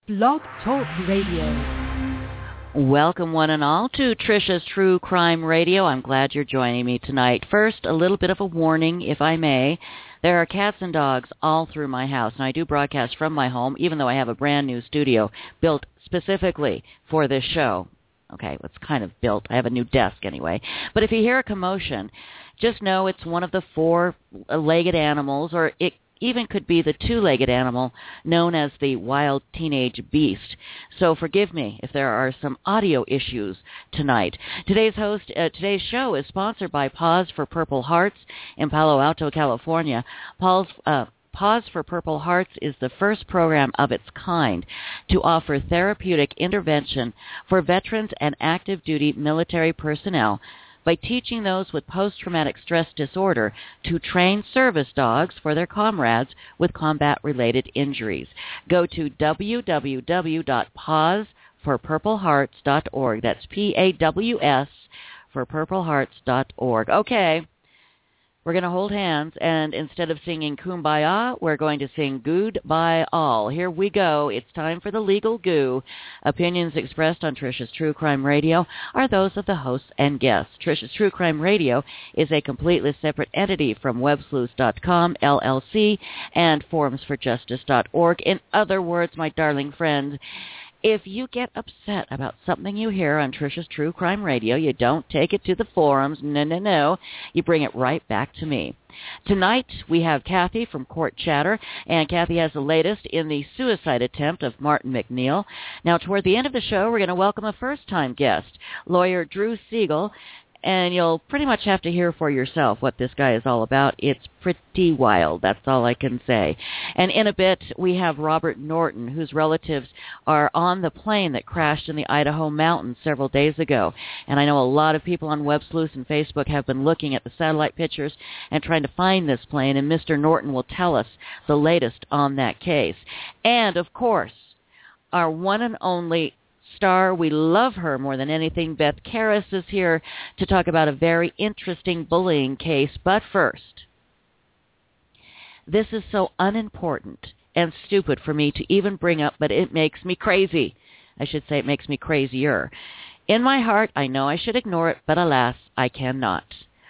Blog Talk Radio. Welcome, one and all, to Trisha's True Crime Radio. I'm glad you're joining me tonight. First, a little bit of a warning, if I may. There are cats and dogs all through my house, and I do broadcast from my home, even though I have a brand new studio built specifically for this show. Okay, it's kind of built. I have a new desk anyway. But if you hear a commotion, just know it's one of the four-legged animals, or it even could be the two-legged animal known as the wild teenage beast. So forgive me if there are some audio issues tonight. Today's show is sponsored by Pause for Purple Hearts in Palo Alto, California. Pause for Purple Hearts is the first program of its kind to offer therapeutic intervention for veterans and active duty military personnel by teaching those with post-traumatic stress disorder to train service dogs for their comrades with combat-related injuries. Go to www.pauseforpurplehearts.org. That's PAWS for purplehearts.org. Okay. We're going to hold hands, and instead of singing Kumbaya, we're going to sing Goodbye All. Here we go. It's time for the legal goo. Opinions expressed on Trisha's True Crime Radio are those of the hosts and guests. Trisha's True Crime Radio is a completely separate entity from websleuths.com, LLC, and forumsforjustice.org. In other words, my darling friends, if you get upset about something you hear on Trisha's True Crime Radio, you don't take it to the forums. No. You bring it right back to me. Tonight, we have Kathy from Court Chatter, and Kathy has the latest in the suicide attempt of Martin McNeil. Now, toward the end of the show, we're going to welcome a first-time guest, lawyer Drew Siegel, and you'll pretty much have to hear for yourself what this guy is all about. It's pretty wild. That's all I can say. And in a bit, we have Robert Norton, whose relatives are on the plane that crashed in the Idaho mountains several days ago. And I know a lot of people on Web Sleuths and Facebook have been looking at the satellite pictures and trying to find this plane, and Mr. Norton will tell us the latest on that case. And, of course, our one and only star, we love her more than anything, Beth Karas is here to talk about a very interesting bullying case. But first, this is so unimportant and stupid for me to even bring up, but it makes me crazy. I should say it makes me crazier. In my heart, I know I should ignore it, but alas, I cannot.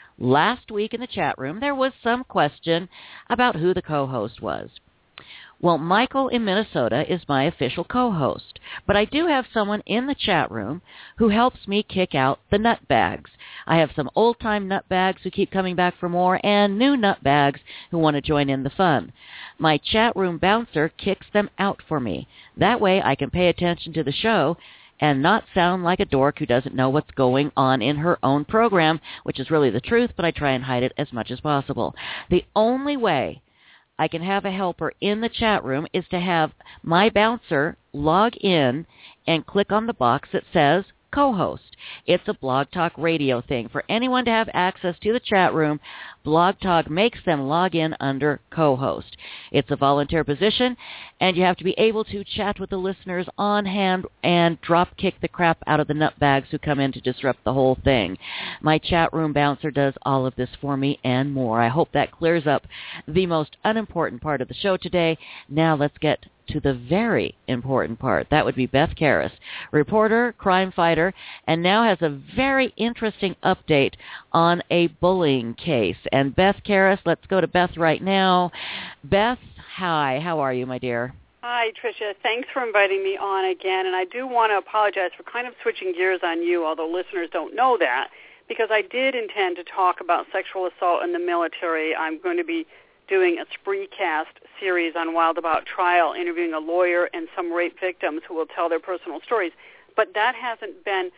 Last week in the chat room, there was some question about who the co-host was. Well, Michael in Minnesota is my official co-host, but I do have someone in the chat room who helps me kick out the nutbags. I have some old-time nutbags who keep coming back for more, and new nutbags who want to join in the fun. My chat room bouncer kicks them out for me. That way I can pay attention to the show and not sound like a dork who doesn't know what's going on in her own program, which is really the truth, but I try and hide it as much as possible. The only way I can have a helper in the chat room is to have my bouncer log in and click on the box that says co-host. It's a Blog Talk Radio thing. For anyone to have access to the chat room, Blog Talk makes them log in under co-host. It's a volunteer position, and you have to be able to chat with the listeners on hand and drop-kick the crap out of the nutbags who come in to disrupt the whole thing. My chat room bouncer does all of this for me and more. I hope that clears up the most unimportant part of the show today. Now let's get to the very important part. That would be Beth Karas, reporter, crime fighter, and now has a very interesting update on a bullying case. And Beth Karas, let's go to Beth right now. Beth, hi. How are you, my dear? Hi, Tricia. Thanks for inviting me on again. And I do want to apologize for kind of switching gears on you, although listeners don't know that, because I did intend to talk about sexual assault in the military. I'm going to be doing a Spreecast series on Wild About Trial, interviewing a lawyer and some rape victims who will tell their personal stories. But that hasn't been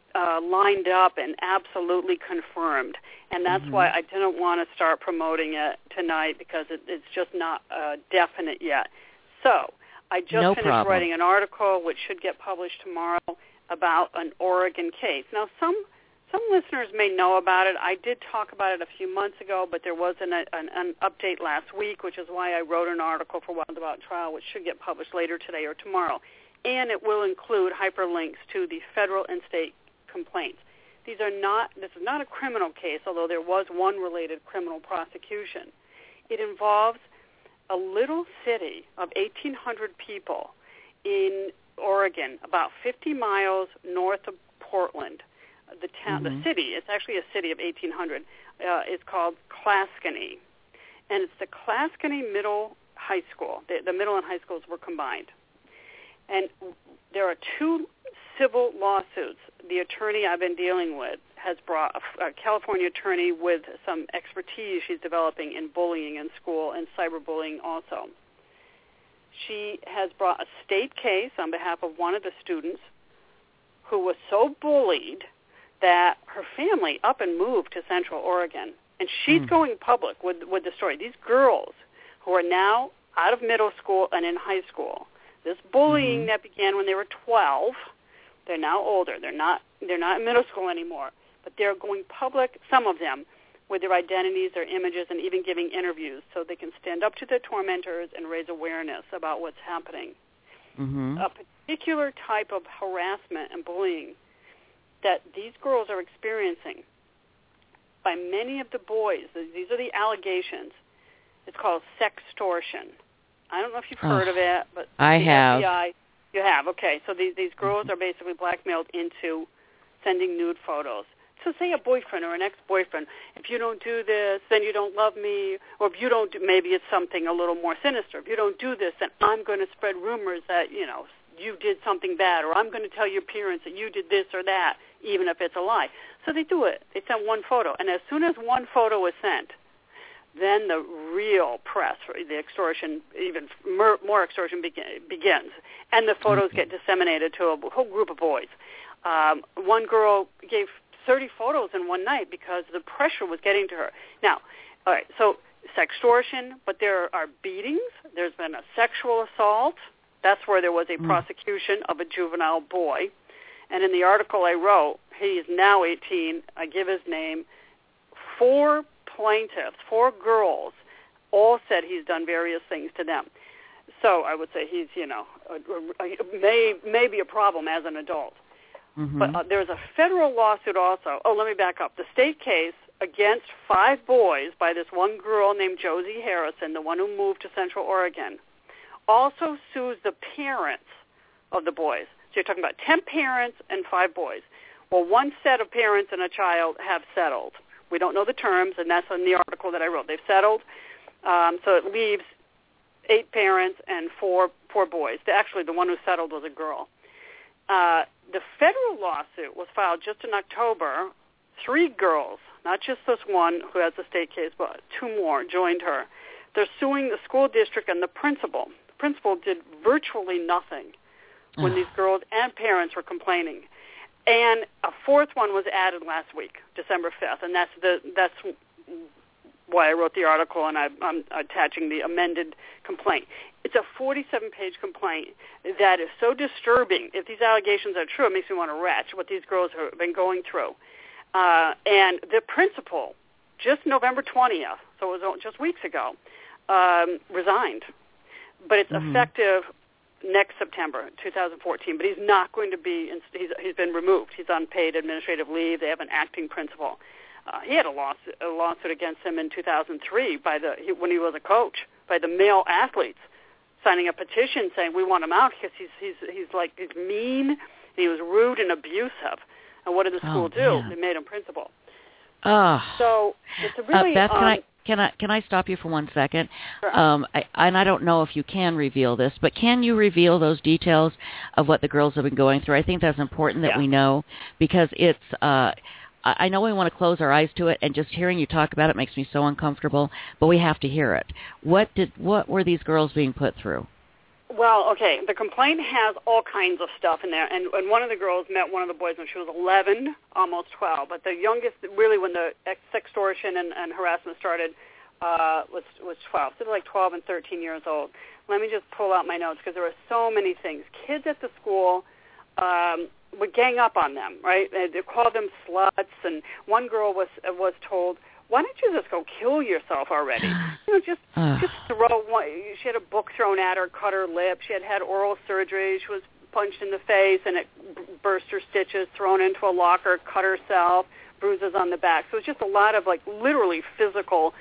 lined up and absolutely confirmed. And that's why I didn't want to start promoting it tonight, because it's just not definite yet. So I just finished writing an article, which should get published tomorrow, about an Oregon case. Now, some listeners may know about it. I did talk about it a few months ago, but there was an update last week, which is why I wrote an article for Wild About Trial, which should get published later today or tomorrow. And it will include hyperlinks to the federal and state complaints. This is not a criminal case, although there was one related criminal prosecution. It involves a little city of 1,800 people in Oregon, about 50 miles north of Portland. The town, the city, it's actually a city of 1,800, is called Clascony. And it's the Clascony Middle High School. The middle and high schools were combined. And there are 2 civil lawsuits. The attorney I've been dealing with has brought a California attorney with some expertise she's developing in bullying in school and cyberbullying also. She has brought a state case on behalf of one of the students who was so bullied that her family up and moved to Central Oregon. And she's going public with the story. These girls who are now out of middle school and in high school, this bullying that began when they were 12, they're now older. They're not in middle school anymore. But they're going public, some of them, with their identities, their images, and even giving interviews so they can stand up to their tormentors and raise awareness about what's happening. A particular type of harassment and bullying that these girls are experiencing by many of the boys, these are the allegations, it's called sextortion. I don't know if you've heard of it, but I have. FBI, you have, okay. So these girls are basically blackmailed into sending nude photos. So say a boyfriend or an ex-boyfriend, if you don't do this, then you don't love me, or if you don't do, maybe it's something a little more sinister. If you don't do this, then I'm going to spread rumors that, you did something bad, or I'm going to tell your parents that you did this or that, even if it's a lie. So they do it. They send one photo. And as soon as one photo is sent, then the real press, the extortion, even more extortion begins. And the photos get disseminated to a whole group of boys. One girl gave 30 photos in one night because the pressure was getting to her. Now, all right, so sextortion, but there are beatings. There's been a sexual assault. That's where there was a prosecution of a juvenile boy. And in the article I wrote, he is now 18. I give his name. 4 plaintiffs, 4 girls, all said he's done various things to them. So I would say he's, may be a problem as an adult. But there's a federal lawsuit also. Oh, let me back up. The state case against 5 boys by this one girl named Josie Harrison, the one who moved to Central Oregon, also sues the parents of the boys. So you're talking about 10 parents and 5 boys. Well, one set of parents and a child have settled. We don't know the terms, and that's in the article that I wrote. They've settled, so it leaves 8 parents and 4 boys. Actually, the one who settled was a girl. The federal lawsuit was filed just in October. 3 girls, not just this one who has the state case, but 2 more joined her. They're suing the school district and the principal. The principal did virtually nothing when these girls and parents were complaining. And a 4th one was added last week, December 5th, and that's why I wrote the article, and I'm attaching the amended complaint. It's a 47-page complaint that is so disturbing. If these allegations are true, it makes me want to retch what these girls have been going through. And the principal, just November 20th, so it was just weeks ago, resigned. But it's effective next September, 2014. But he's not going to be, he's been removed. He's on paid administrative leave. They have an acting principal. He had a lawsuit against him in 2003 when he was a coach, by the male athletes, signing a petition saying we want him out because he's mean, and he was rude and abusive. And what did the school do? They made him principal. So it's a really Beth, can I stop you for 1 second? Sure. I don't know if you can reveal this, but can you reveal those details of what the girls have been going through? I think that's important that we know, because it's I know we want to close our eyes to it, and just hearing you talk about it makes me so uncomfortable, but we have to hear it. What were these girls being put through? Well, okay, the complaint has all kinds of stuff in there, and one of the girls met one of the boys when she was 11, almost 12, but the youngest, really when the sextortion and harassment started, was 12. So they're like 12 and 13 years old. Let me just pull out my notes, because there were so many things. Kids at the school would gang up on them, right? They called them sluts, and one girl was told, why don't you just go kill yourself already? Just throw one. She had a book thrown at her, cut her lip. She had oral surgery. She was punched in the face, and it burst her stitches, thrown into a locker, cut herself, bruises on the back. So it's just a lot of, literally physical,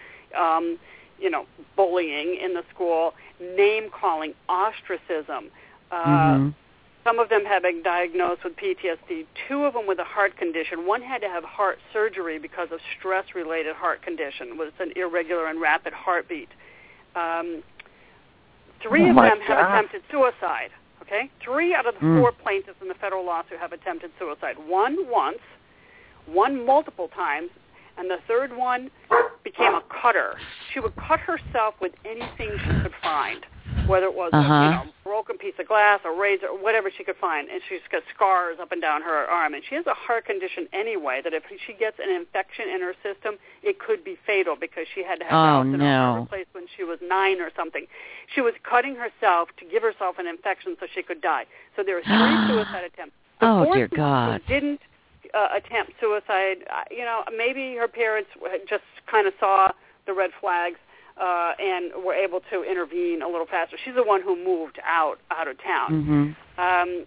bullying in the school, name-calling, ostracism, Some of them have been diagnosed with PTSD. 2 of them with a heart condition. 1 had to have heart surgery because of stress-related heart condition, with an irregular and rapid heartbeat. 3 of them have attempted suicide. Okay, 3 out of the 4 plaintiffs in the federal lawsuit have attempted suicide. 1 once, 1 multiple times, and the 3rd one became a cutter. She would cut herself with anything she could find, whether it was a broken piece of glass, a razor, or whatever she could find, and she's got scars up and down her arm. And she has a heart condition anyway that if she gets an infection in her system, it could be fatal because she had to have heart replaced when she was 9 or something. She was cutting herself to give herself an infection so she could die. So there were 3 suicide attempts. The 4th dear God. who didn't attempt suicide, maybe her parents just kind of saw the red flags and were able to intervene a little faster. She's the one who moved out of town. And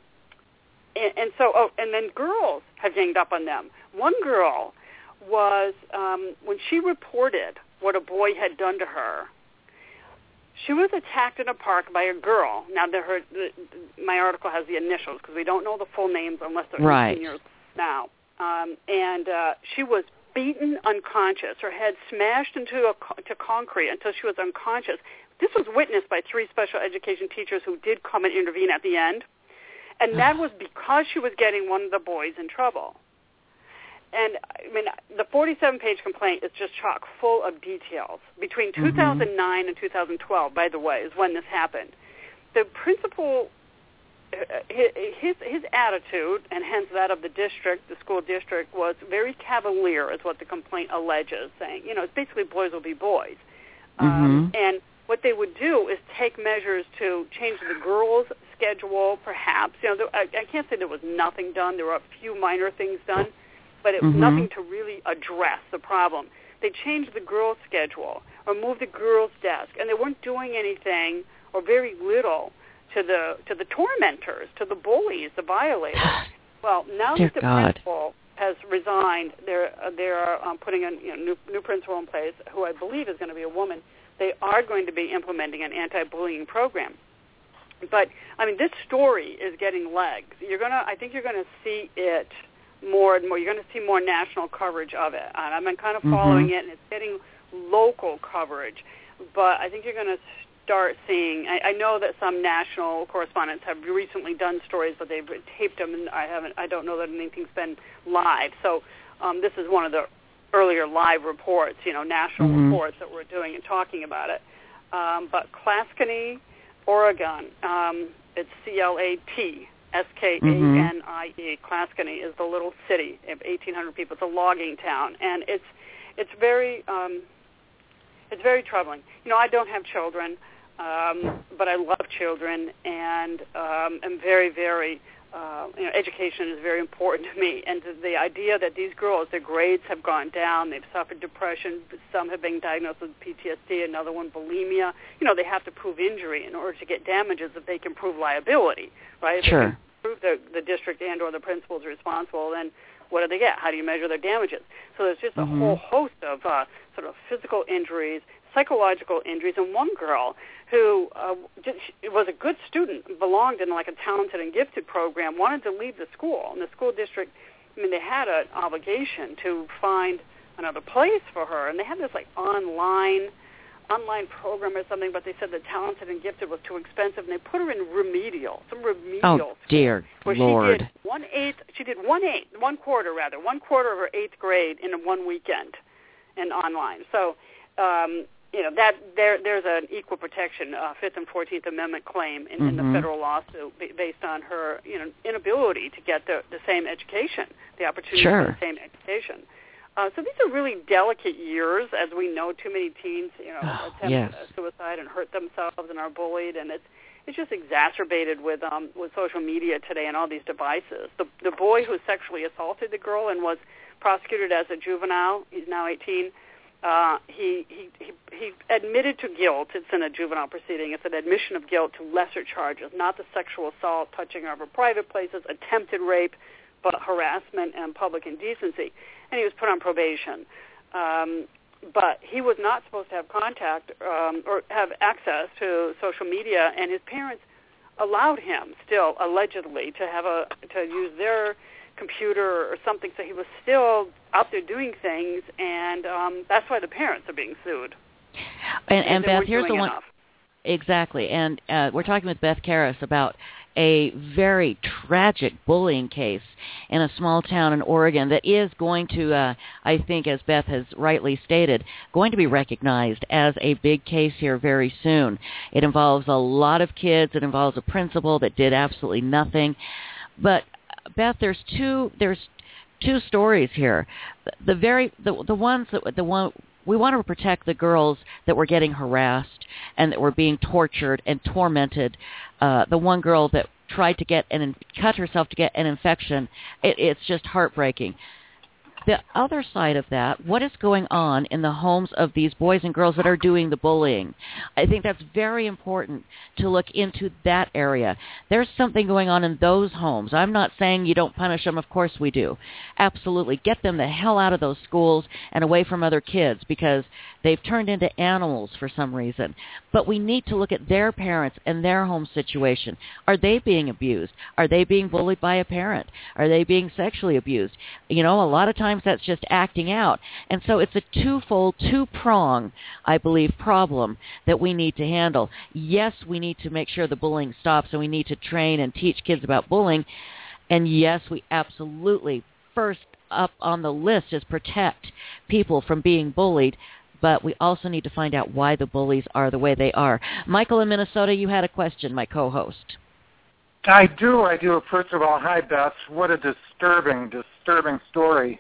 then girls have ganged up on them. One girl was, when she reported what a boy had done to her, she was attacked in a park by a girl. Now, my article has the initials because we don't know the full names unless they're 18 years now. And she was beaten unconscious, her head smashed into concrete until she was unconscious. This was witnessed by 3 special education teachers who did come and intervene at the end. And that was because she was getting one of the boys in trouble. And, I mean, the 47-page complaint is just chock full of details. Between 2009 and 2012, by the way, is when this happened. The principal, his attitude, and hence that of the district, the school district, was very cavalier, is what the complaint alleges, saying, it's basically boys will be boys. And what they would do is take measures to change the girls' schedule, perhaps. I can't say there was nothing done. There were a few minor things done, but it was nothing to really address the problem. They changed the girls' schedule or moved the girls' desk, and they weren't doing anything or very little to the tormentors, to the bullies, the violators. Well, now that the principal has resigned, they're putting a new principal in place, who I believe is going to be a woman. They are going to be implementing an anti-bullying program. But I mean, this story is getting legs. I think you're going to see it more and more. You're going to see more national coverage of it. And I've been kind of following it, and it's getting local coverage. But I think you're going to start seeing. I know that some national correspondents have recently done stories, but they've taped them, and I don't know that anything's been live. So this is one of the earlier live reports, national reports that we're doing and talking about it. But Clascanie, Oregon, it's Clatskanie, Clascanie is the little city of 1,800 people. It's a logging town, and it's very troubling. I don't have children, but I love children, and am very, very. Education is very important to me, and the idea that these girls, their grades have gone down, they've suffered depression, some have been diagnosed with PTSD, another one bulimia. They have to prove injury in order to get damages if they can prove liability, right? If they can prove the district and or the principal is responsible, then what do they get? How do you measure their damages? So there's just a whole host of sort of physical injuries, psychological injuries, and one girl who was a good student, belonged in like a talented and gifted program, wanted to leave the school. And the school district, they had an obligation to find another place for her. And they had this like online program or something, but they said the talented and gifted was too expensive, and they put her in remedial Oh, dear Lord. She did one quarter of her 8th grade in one weekend and online. So, that there's an equal protection, 5th and 14th Amendment claim in the federal lawsuit based on her, inability to get the same education, the opportunity for the same education. So these are really delicate years, as we know. Too many teens, attempt suicide and hurt themselves and are bullied, and it's just exacerbated with social media today and all these devices. The boy who sexually assaulted the girl and was prosecuted as a juvenile, he's now 18. He admitted to guilt. It's in a juvenile proceeding. It's an admission of guilt to lesser charges, not the sexual assault, touching over private places, attempted rape, but harassment and public indecency. And he was put on probation. But he was not supposed to have contact or have access to social media, and his parents allowed him still allegedly to use their computer or something. So he was still out there doing things, and that's why the parents are being sued. And Beth, here's the one. Enough. Exactly. And we're talking with Beth Karas about a very tragic bullying case in a small town in Oregon that is going to, I think, as Beth has rightly stated, going to be recognized as a big case here very soon. It involves a lot of kids. It involves a principal that did absolutely nothing. But Beth, there's two stories here. The one we want to protect the girls that were getting harassed and that were being tortured and tormented. The one girl that tried to cut herself to get an infection, it's just heartbreaking. The other side of that, what is going on in the homes of these boys and girls that are doing the bullying? I think that's very important to look into that area. There's something going on in those homes. I'm not saying you don't punish them. Of course we do. Absolutely. Get them the hell out of those schools and away from other kids because they've turned into animals for some reason. But we need to look at their parents and their home situation. Are they being abused? Are they being bullied by a parent? Are they being sexually abused? You know, a lot of times that's just acting out. And so it's a twofold, two-prong, I believe, problem that we need to handle. Yes, we need to make sure the bullying stops, and we need to train and teach kids about bullying. And yes, we absolutely, first up on the list is protect people from being bullied. But we also need to find out why the bullies are the way they are. Michael in Minnesota, you had a question, my co-host. I do. First of all, hi, Beth. What a disturbing story.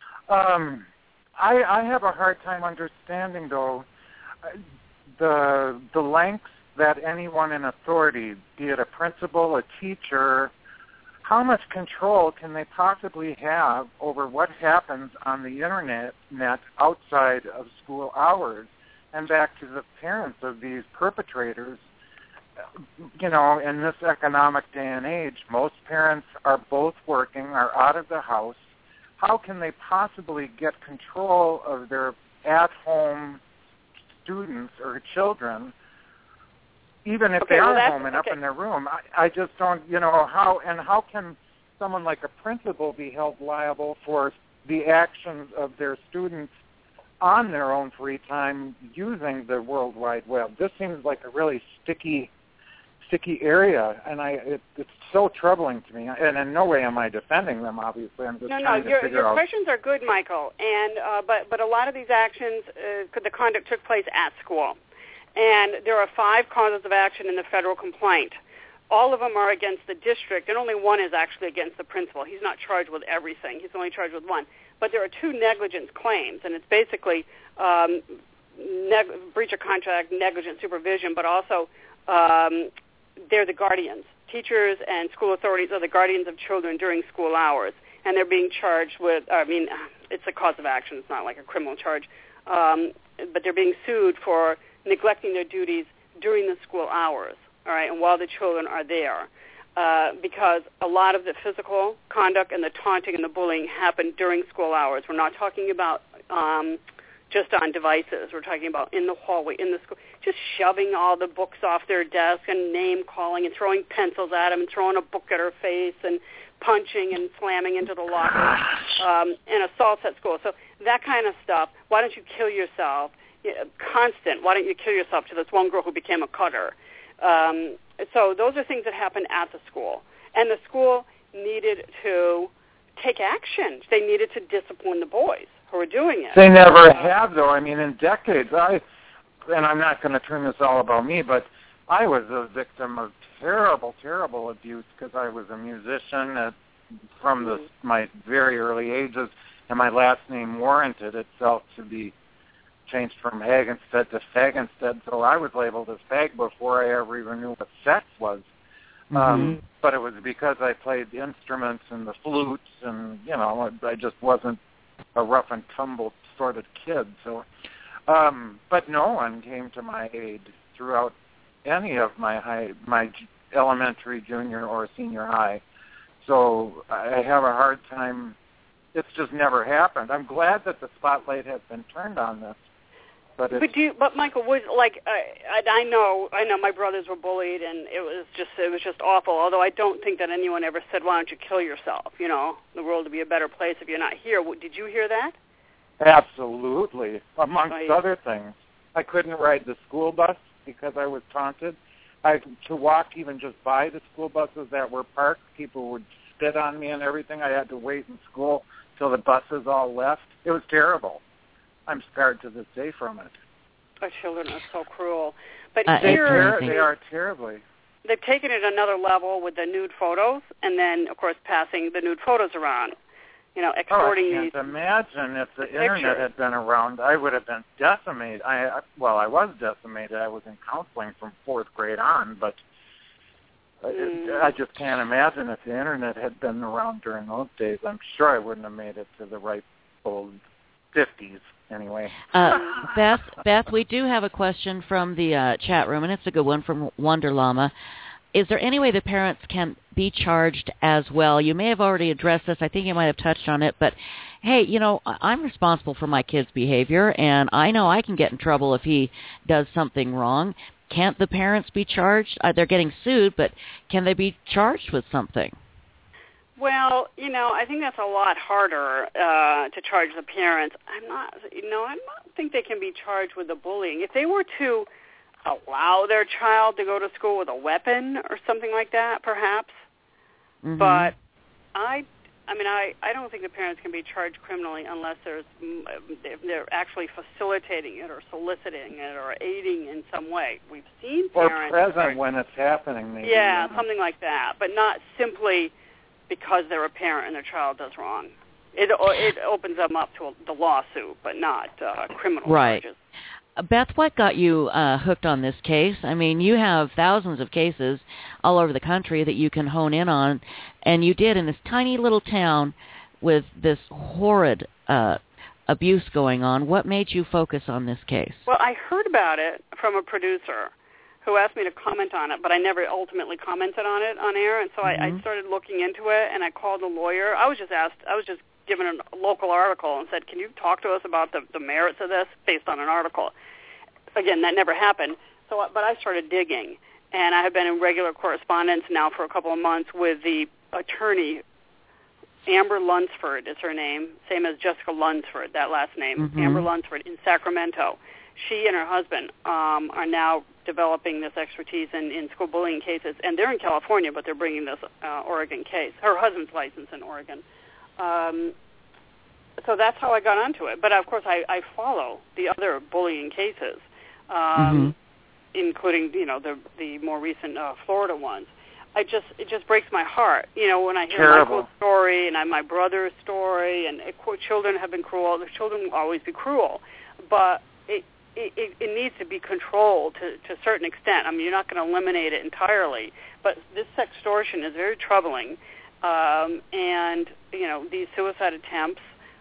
I have a hard time understanding, though, the lengths that anyone in authority, be it a principal, a teacher, how much control can they possibly have over what happens on the Internet outside of school hours? And back to the parents of these perpetrators, you know, in this economic day and age, most parents are both working, are out of the house. How can they possibly get control of their at-home students or children, even if they are home and up in their room? I just don't, you know, how can someone like a principal be held liable for the actions of their students on their own free time using the World Wide Web? This seems like a really sticky area, and it's so troubling to me. And in no way am I defending them, obviously. I'm just trying to figure out. Your questions are good, Michael. And but a lot of these actions, the conduct took place at school, and there are 5 causes of action in the federal complaint. All of them are against the district, and only one is actually against the principal. He's not charged with everything. He's only charged with one. But there are 2 negligence claims, and it's basically breach of contract, negligent supervision, but also they're the guardians. Teachers and school authorities are the guardians of children during school hours, and they're being charged with, it's a cause of action. It's not like a criminal charge, but they're being sued for neglecting their duties during the school hours, all right, and while the children are there, because a lot of the physical conduct and the taunting and the bullying happened during school hours. We're not talking about just on devices. We're talking about in the hallway, in the school, just shoving all the books off their desk and name-calling and throwing pencils at them and throwing a book at her face and punching and slamming into the locker, and assaults at school. So that kind of stuff. Why don't you kill yourself? Constant. Why don't you kill yourself to this one girl who became a cutter? So those are things that happen at the school. And the school needed to take action. They needed to discipline the boys who were doing it. They never have, though. I mean, in decades, and I'm not going to turn this all about me, but I was a victim of terrible, terrible abuse because I was a musician from my very early ages, and my last name warranted itself to be changed from Hagenstead to Fagenstead, so I was labeled as fag before I ever even knew what sex was. But it was because I played the instruments and the flutes, and, you know, I just wasn't a rough and tumble sort of kid. So, but no one came to my aid throughout any of my elementary, junior, or senior high. So I have a hard time. It's just never happened. I'm glad that the spotlight has been turned on this. But Michael, I know my brothers were bullied, and it was just awful. Although I don't think that anyone ever said, "Why don't you kill yourself?" You know, the world would be a better place if you're not here. Did you hear that? Absolutely, amongst other things. I couldn't ride the school bus because I was taunted. To walk even just by the school buses that were parked, people would spit on me and everything. I had to wait in school till the buses all left. It was terrible. I'm scarred to this day from it. Our children are so cruel. But they are terribly. They've taken it another level with the nude photos, and then, of course, passing the nude photos around. You know, extorting I can't imagine if the Internet had been around, I would have been decimated. I was decimated. I was in counseling from 4th grade on, but I just can't imagine if the Internet had been around during those days. I'm sure I wouldn't have made it to the right old 50s anyway. Beth, we do have a question from the chat room, and it's a good one from Wonder Llama. Is there any way the parents can be charged as well? You may have already addressed this. I think you might have touched on it. But, hey, you know, I'm responsible for my kid's behavior, and I know I can get in trouble if he does something wrong. Can't the parents be charged? They're getting sued, but can they be charged with something? Well, you know, I think that's a lot harder to charge the parents. I don't think they can be charged with the bullying. If they were to allow their child to go to school with a weapon or something like that, perhaps. Mm-hmm. But I don't think the parents can be charged criminally unless they're actually facilitating it or soliciting it or aiding in some way. We've seen parents or present when it's happening. Maybe. Yeah, something like that, but not simply because they're a parent and their child does wrong. It opens them up to the lawsuit, but not criminal charges. Beth, what got you hooked on this case? I mean, you have thousands of cases all over the country that you can hone in on, and you did in this tiny little town with this horrid abuse going on. What made you focus on this case? Well, I heard about it from a producer who asked me to comment on it, but I never ultimately commented on it on air, and so I started looking into it, and I called a lawyer. I was just given a local article and said, can you talk to us about the merits of this based on an article? Again, that never happened. But I started digging, and I have been in regular correspondence now for a couple of months with the attorney. Amber Lunsford is her name, same as Jessica Lunsford, that last name, Amber Lunsford in Sacramento. She and her husband are now developing this expertise in school bullying cases, and they're in California, but they're bringing this Oregon case. Her husband's licensed in Oregon. So that's how I got onto it. But, of course, I follow the other bullying cases, including, you know, the more recent Florida ones. It just breaks my heart, you know, when I hear Michael's story and my brother's story, and children have been cruel. The children will always be cruel, but it needs to be controlled to a certain extent. I mean, you're not going to eliminate it entirely, but this sextortion is very troubling, and, you know, these suicide attempts,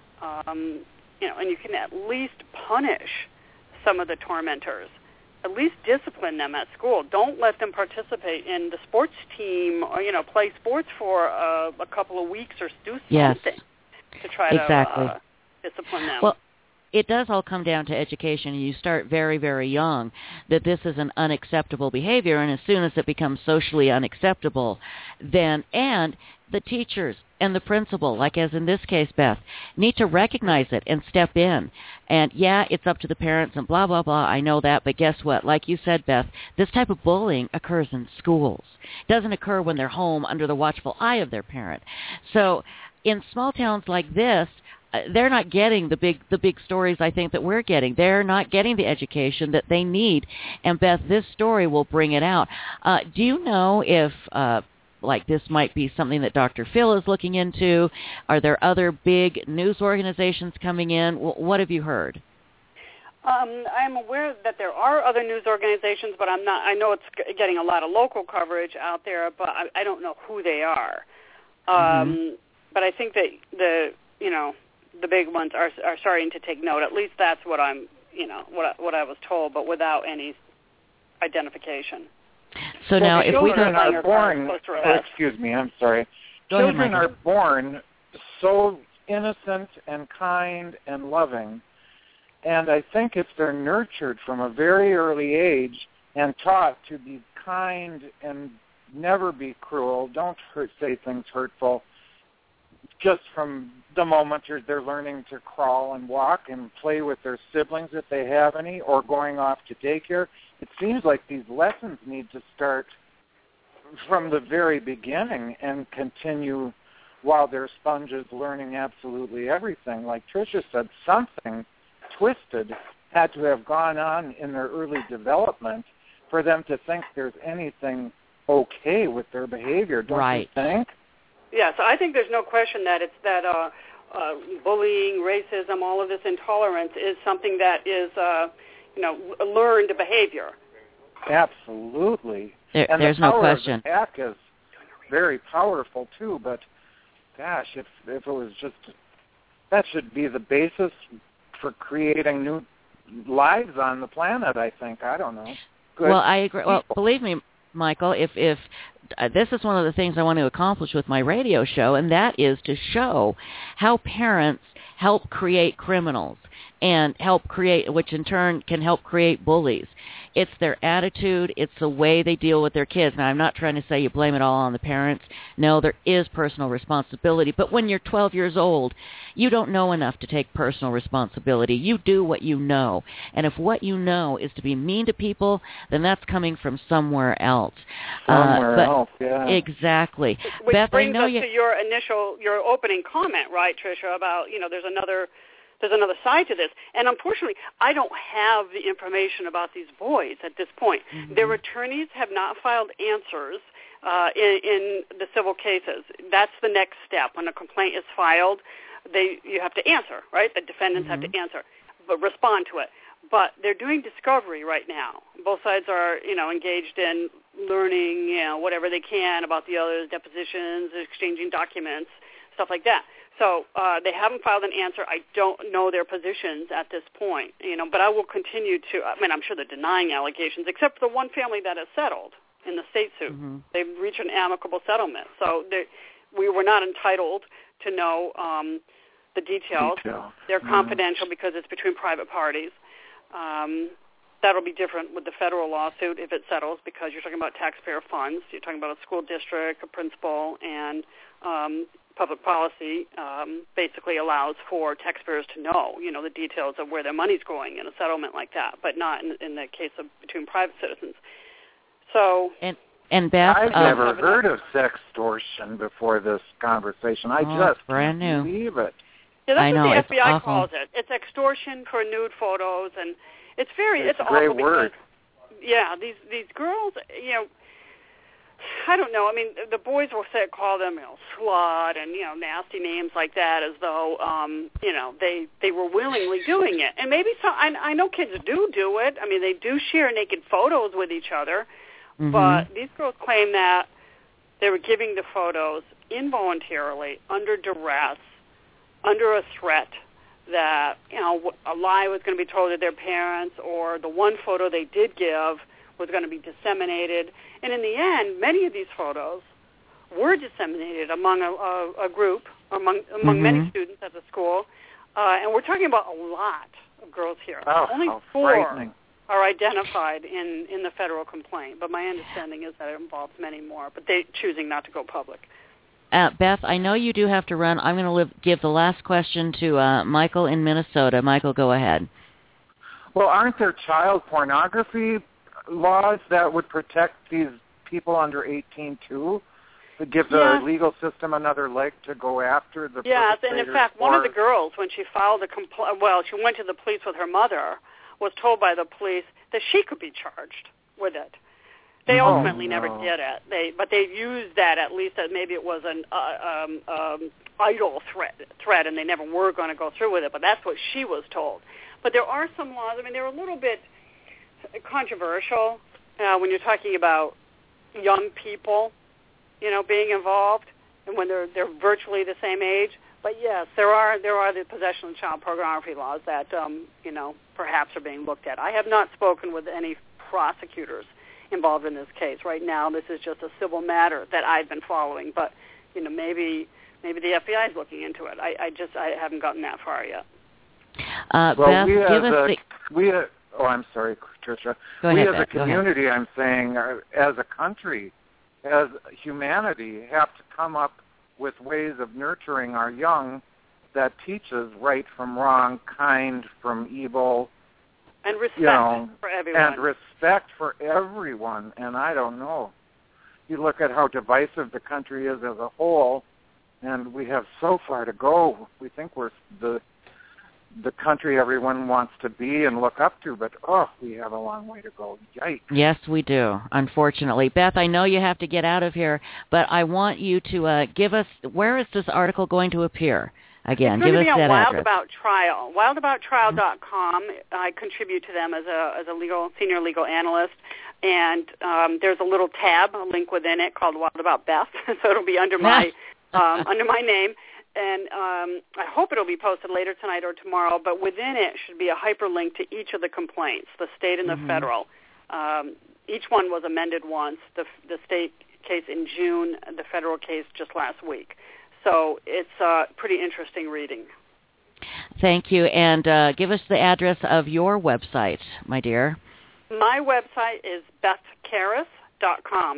you know, and you can at least punish some of the tormentors. At least discipline them at school. Don't let them participate in the sports team or, you know, play sports for a couple of weeks or do something to try to discipline them. Well, it does all come down to education. You start very, very young that this is an unacceptable behavior, and as soon as it becomes socially unacceptable, then the teachers and the principal, like as in this case, Beth, need to recognize it and step in. And, yeah, it's up to the parents and blah, blah, blah. I know that. But guess what? Like you said, Beth, this type of bullying occurs in schools. It doesn't occur when they're home under the watchful eye of their parent. So in small towns like this, they're not getting the big stories I think that we're getting. They're not getting the education that they need. And, Beth, this story will bring it out. Do you know if like this might be something that Dr. Phil is looking into? Are there other big news organizations coming in? What have you heard? I'm aware that there are other news organizations, but I'm not. I know it's getting a lot of local coverage out there, but I don't know who they are. But I think that the big ones are starting to take note. At least that's what I'm, what I was told, but without any identification. So now, if we children are born, excuse me, I'm sorry. Children are born so innocent and kind and loving, And I think if they're nurtured from a very early age and taught to be kind and never be cruel, don't say things hurtful, just from the moment they're learning to crawl and walk and play with their siblings if they have any, or going off to daycare, it seems like these lessons need to start from the very beginning and continue while they're sponges learning absolutely everything. Like Tricia said, something twisted had to have gone on in their early development for them to think there's anything okay with their behavior, don't you think? Yes, I think there's no question that it's that bullying, racism, all of this intolerance is something that is, learned behavior. Absolutely. There's no question. The attack is very powerful too, but gosh, if it was just, that should be the basis for creating new lives on the planet, I think. I don't know. Good well, I agree. People. Well, believe me, Michael, if this is one of the things I want to accomplish with my radio show, and that is to show how parents help create criminals and which in turn can help create bullies. It's their attitude. It's the way they deal with their kids. Now, I'm not trying to say you blame it all on the parents. No, there is personal responsibility. But when you're 12 years old, you don't know enough to take personal responsibility. You do what you know. And if what you know is to be mean to people, then that's coming from somewhere else. Somewhere else, yeah. Exactly. Which Beth, brings us to your opening comment, right, Tricia, about, there's another side to this. And unfortunately, I don't have the information about these boys at this point. Mm-hmm. Their attorneys have not filed answers in the civil cases. That's the next step. When a complaint is filed, you have to answer, right? The defendants have to answer, but respond to it. But they're doing discovery right now. Both sides are, engaged in learning, whatever they can about the other's depositions, exchanging documents, stuff like that. So they haven't filed an answer. I don't know their positions at this point, but I will continue to, I'm sure they're denying allegations, except for the one family that has settled in the state suit. Mm-hmm. They've reached an amicable settlement. So we were not entitled to know the details. They're confidential because it's between private parties. That'll be different with the federal lawsuit if it settles, because you're talking about taxpayer funds. You're talking about a school district, a principal, and public policy basically allows for taxpayers to know, the details of where their money's going in a settlement like that, but not in the case of between private citizens. So, and Beth, I've never heard of sextortion before this conversation. I just brand new. Believe it. Yeah, that's what the FBI awful. calls it. It's extortion for nude photos, and it's a great awful word. Because, yeah, these girls, I don't know. I mean, the boys will call them, slut and, nasty names like that, as though, they were willingly doing it. And maybe I know kids do it. I mean, they do share naked photos with each other. Mm-hmm. But these girls claim that they were giving the photos involuntarily, under duress, under a threat that, a lie was going to be told to their parents, or the one photo they did give was going to be disseminated. And in the end, many of these photos were disseminated among a group, among many students at the school. And we're talking about a lot of girls here. Only 4 are identified in the federal complaint. But my understanding is that it involves many more, but they're choosing not to go public. Beth, I know you do have to run. I'm going to give the last question to Michael in Minnesota. Michael, go ahead. Well, aren't there child pornography laws that would protect these people under 18 too, to give the legal system another leg to go after the perpetrators? Yes, and in fact, one of the girls, when she filed a complaint, she went to the police with her mother, was told by the police that she could be charged with it. They ultimately never did it. But they used that at least that maybe it was an idle threat, and they never were going to go through with it. But that's what she was told. But there are some laws. I mean, they're a little bit controversial when you're talking about young people, being involved, and when they're virtually the same age. But yes, there are the possession of child pornography laws that perhaps are being looked at. I have not spoken with any prosecutors involved in this case. Right now, this is just a civil matter that I've been following. But maybe the FBI is looking into it. I haven't gotten that far yet. Well, Beth, give us oh, I'm sorry, Tricia. Go ahead, as a Beth. community, I'm saying, as a country, as humanity, have to come up with ways of nurturing our young that teaches right from wrong, kind from evil, and respect for everyone. And respect for everyone. And I don't know. You look at how divisive the country is as a whole, and we have so far to go. We think we're the country everyone wants to be and look up to, but, we have a long way to go. Yikes. Yes, we do, unfortunately. Beth, I know you have to get out of here, but I want you to give us, where is this article going to appear? Again, give us that address. Wild About Trial. WildAboutTrial.com. I contribute to them as a senior legal analyst, and there's a little tab, a link within it called Wild About Beth, so it'll be under my name. And I hope it'll be posted later tonight or tomorrow, but within it should be a hyperlink to each of the complaints, the state and the federal. Each one was amended once, the state case in June, the federal case just last week. So it's pretty interesting reading. Thank you. And give us the address of your website, my dear. My website is bethkaras.com,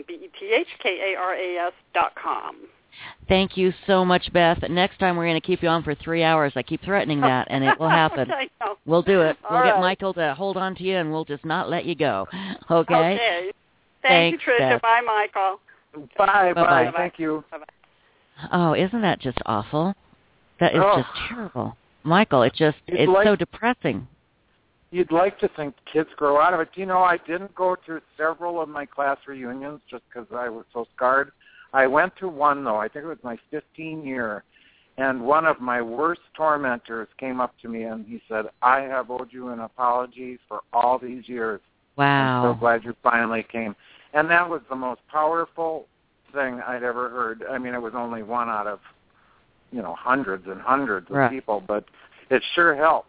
BETHKARAS.com. Thank you so much, Beth. Next time we're going to keep you on for 3 hours. I keep threatening that, and it will happen. I know. We'll do it. We'll get Michael to hold on to you, and we'll just not let you go. Okay? Thanks, you, Tricia. Beth. Bye, Michael. Bye. Bye-bye. Thank you. Bye-bye. Oh, isn't that just awful? That is just terrible. Michael, it's so depressing. You'd like to think kids grow out of it. I didn't go to several of my class reunions just because I was so scarred. I went to one, though. I think it was my 15th year, and one of my worst tormentors came up to me, and he said, I have owed you an apology for all these years. Wow. I'm so glad you finally came. And that was the most powerful thing I'd ever heard. I mean, it was only one out of, hundreds and hundreds of people, but it sure helped,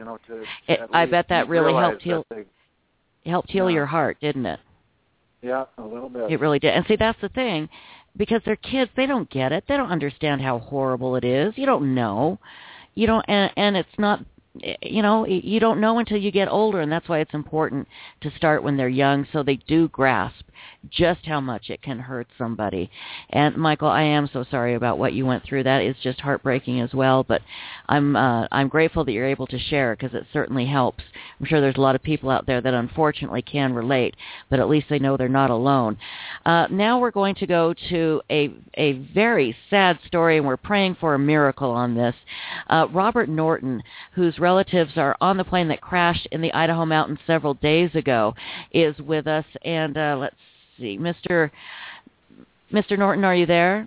I bet that really helped heal your heart, didn't it? Yeah, a little bit. It really did. And see, that's the thing. Because they're kids, they don't get it. They don't understand how horrible it is. You don't know. You don't, and it's not, you don't know until you get older, and that's why it's important to start when they're young so they do grasp just how much it can hurt somebody. And Michael, I am so sorry about what you went through. That is just heartbreaking as well, but I'm grateful that you're able to share because it certainly helps. I'm sure there's a lot of people out there that unfortunately can relate, but at least they know they're not alone. Now we're going to go to a very sad story, and we're praying for a miracle on this. Robert Norton, whose relatives are on the plane that crashed in the Idaho mountains several days ago, is with us. And let's see, Mr. Norton, are you there?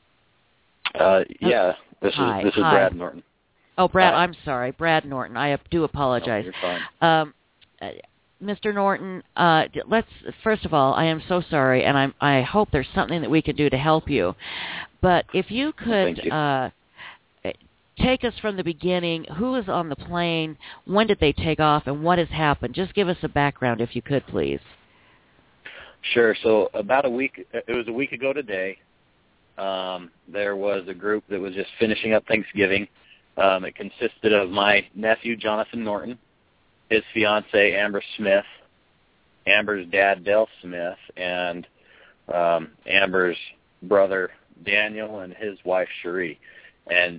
Yeah, this is Brad Norton. Oh, Brad, I'm sorry, Brad Norton. I do apologize. No, you're fine. Mr. Norton, let's first of all, I am so sorry, and I hope there's something that we could do to help you. But if you could take us from the beginning, who was on the plane, when did they take off, and what has happened? Just give us a background, if you could, please. Sure. So about it was a week ago today, there was a group that was just finishing up Thanksgiving. It consisted of my nephew, Jonathan Norton, his fiancée, Amber Smith, Amber's dad, Dale Smith, and Amber's brother, Daniel, and his wife, Cherie. And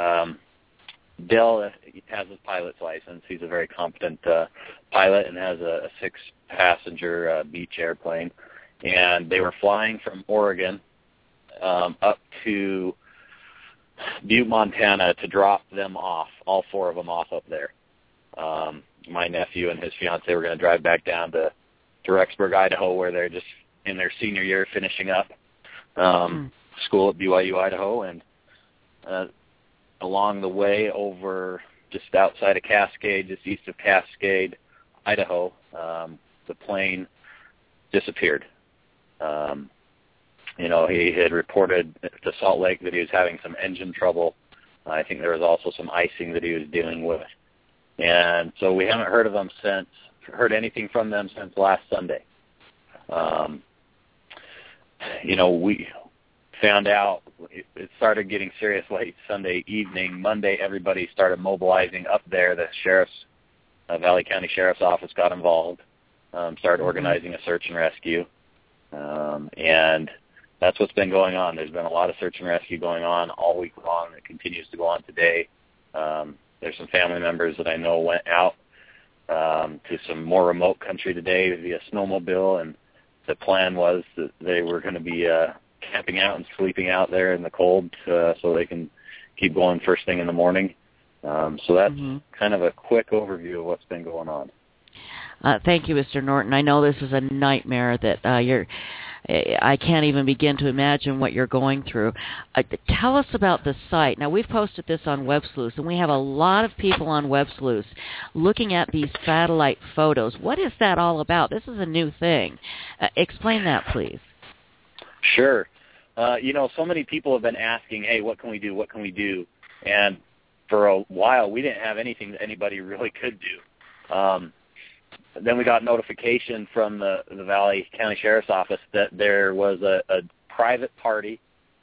Dale has his pilot's license. He's a very competent pilot and has a 6-passenger Beech airplane. And they were flying from Oregon up to Butte, Montana, to drop them off, all 4 of them off up there. My nephew and his fiancée were going to drive back down to Rexburg, Idaho, where they're just in their senior year finishing up school at BYU, Idaho. And along the way over just outside of Cascade, just east of Cascade, Idaho, the plane disappeared. He had reported to Salt Lake that he was having some engine trouble. I think there was also some icing that he was dealing with. And so we haven't heard anything from them since last Sunday. found out it started getting serious late Sunday evening. Monday, everybody started mobilizing up there. The Valley County Sheriff's Office got involved, started organizing a search and rescue, and that's what's been going on. There's been a lot of search and rescue going on all week long. It continues to go on today. There's some family members that I know went out to some more remote country today via snowmobile, and the plan was that they were going to be camping out and sleeping out there in the cold so they can keep going first thing in the morning. So that's kind of a quick overview of what's been going on. Thank you, Mr. Norton. I know this is a nightmare that I can't even begin to imagine what you're going through. Tell us about the site. Now, we've posted this on WebSleuth, and we have a lot of people on WebSleuth looking at these satellite photos. What is that all about? This is a new thing. Explain that, please. Sure. So many people have been asking, hey, what can we do? What can we do? And for a while, we didn't have anything that anybody really could do. Then we got notification from the Valley County Sheriff's Office that there was a private party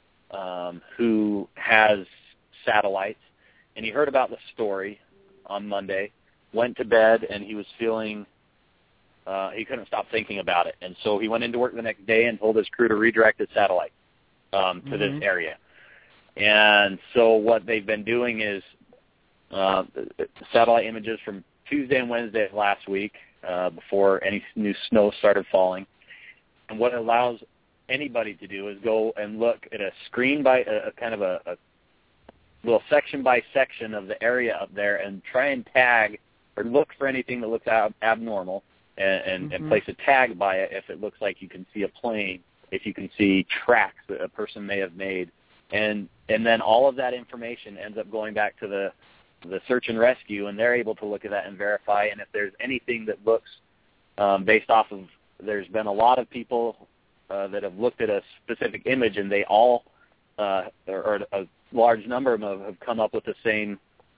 who has satellites, and he heard about the story on Monday, went to bed, and he was feeling he couldn't stop thinking about it. And so he went into work the next day and told his crew to redirect his satellite to this area. And so what they've been doing is satellite images from Tuesday and Wednesday of last week, before any new snow started falling. And what it allows anybody to do is go and look at a screen by a kind of a little section by section of the area up there and try and tag or look for anything that looks abnormal and place a tag by it if it looks like you can see a plane, if you can see tracks that a person may have made. And then all of that information ends up going back to the search and rescue, and they're able to look at that and verify. And if there's anything that looks based off of, there's been a lot of people that have looked at a specific image, and they all, or a large number of them, have come up with the same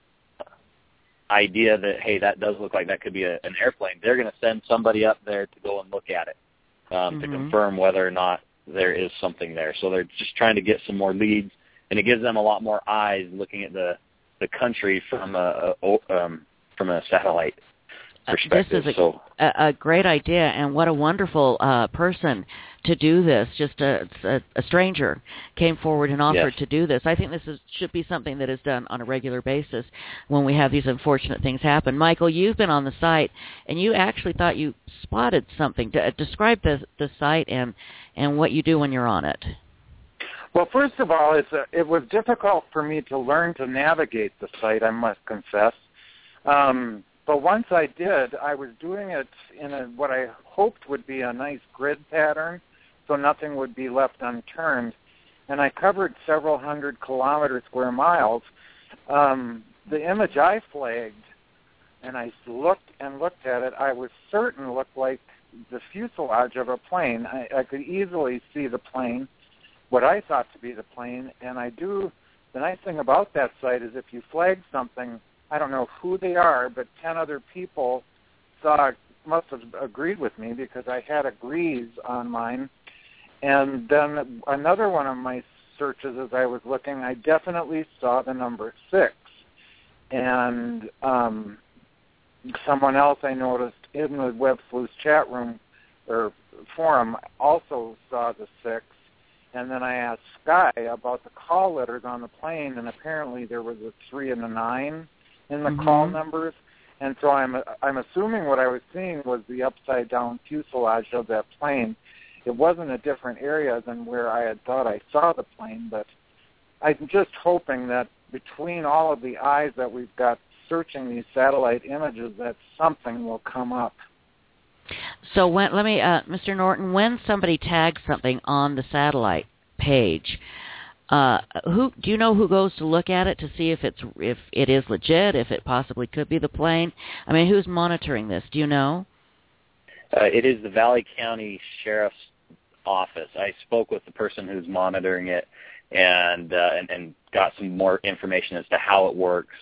idea that, hey, that does look like that could be an airplane. They're going to send somebody up there to go and look at it to confirm whether or not there is something there. So they're just trying to get some more leads, and it gives them a lot more eyes looking at the country from a satellite perspective. This is a great idea, and what a wonderful person to do this. Just a stranger came forward and offered to do this. I think this should be something that is done on a regular basis when we have these unfortunate things happen. Michael, you've been on the site, and you actually thought you spotted something. Describe the site and what you do when you're on it. Well, first of all, it was difficult for me to learn to navigate the site, I must confess. But once I did, I was doing it in what I hoped would be a nice grid pattern, so nothing would be left unturned. And I covered several hundred square miles. The image I flagged, and I looked at it, I was certain looked like the fuselage of a plane. I could easily see the plane, what I thought to be the plane, and the nice thing about that site is if you flag something, I don't know who they are, but 10 other people must have agreed with me because I had agrees on mine. And then another one of my searches as I was looking, I definitely saw the number 6. And someone else I noticed in the WebSleuth chat room or forum also saw the 6. And then I asked Sky about the call letters on the plane, and apparently there was a 3 and a 9 in the call numbers. And so I'm assuming what I was seeing was the upside-down fuselage of that plane. It wasn't a different area than where I had thought I saw the plane, but I'm just hoping that between all of the eyes that we've got searching these satellite images, that something will come up. So Mr. Norton, when somebody tags something on the satellite page, do you know who goes to look at it to see if it is legit, if it possibly could be the plane? I mean, who's monitoring this? Do you know? It is the Valley County Sheriff's Office. I spoke with the person who's monitoring it and got some more information as to how it works.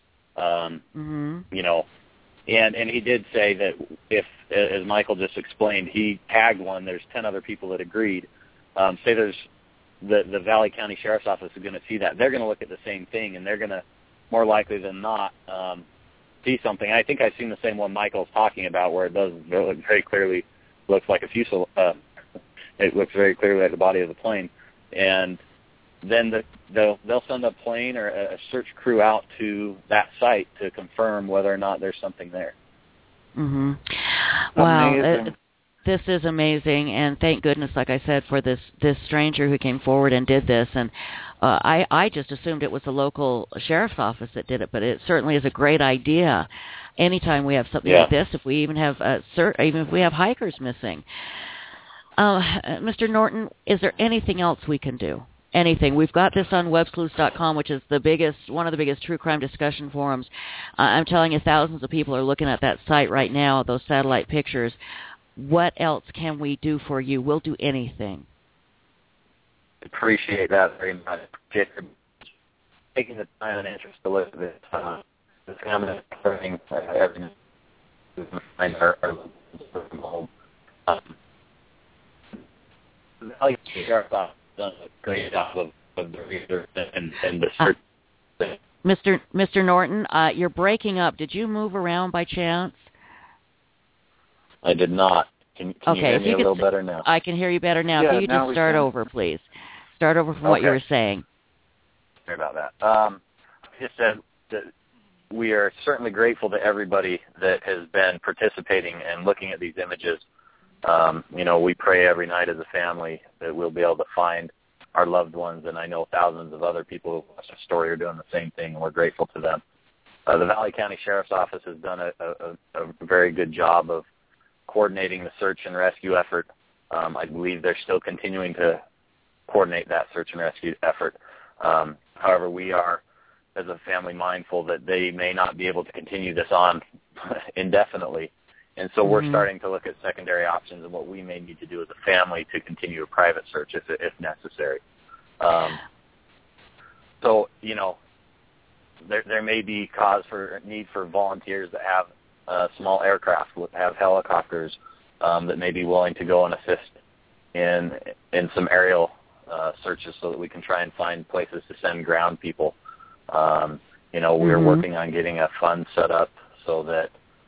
And he did say that if, as Michael just explained, he tagged one, there's 10 other people that agreed. Say there's the Valley County Sheriff's Office is going to see that. They're going to look at the same thing, and they're going to, more likely than not, see something. I think I've seen the same one Michael's talking about, where it very clearly looks like a fuselage. It looks very clearly like the body of the plane, and then they'll send a plane or a search crew out to that site to confirm whether or not there's something there. Mm-hmm. Wow. This is amazing, and thank goodness, like I said, for this stranger who came forward and did this. And I just assumed it was the local sheriff's office that did it, but it certainly is a great idea. Anytime we have something like this, if we even have even if we have hikers missing, Mr. Norton, is there anything else we can do? Anything? We've got this on websleuths.com, which is one of the biggest true crime discussion forums. I'm telling you, thousands of people are looking at that site right now, those satellite pictures. What else can we do for you? We'll do anything. Appreciate that very much. Taking the time and interest to look at this. The family everything we can find our from home. The Valley Sheriff's Office has done a great job of the research and the search. Mr. Norton, you're breaking up. Did you move around by chance? I did not. Can you hear me a little better now? I can hear you better now. Yeah, Can you just start over, please? Start over from what you were saying. Sorry about that. I just said that we are certainly grateful to everybody that has been participating and looking at these images. We pray every night as a family that we'll be able to find our loved ones, and I know thousands of other people who watch the story are doing the same thing, and we're grateful to them. The Valley County Sheriff's Office has done a very good job of coordinating the search and rescue effort. I believe they're still continuing to coordinate that search and rescue effort. However, we are, as a family, mindful that they may not be able to continue this on indefinitely. And so we're starting to look at secondary options and what we may need to do as a family to continue a private search if necessary. There may be need for volunteers that have small aircraft, have helicopters that may be willing to go and assist in some aerial searches so that we can try and find places to send ground people. We're working on getting a fund set up so that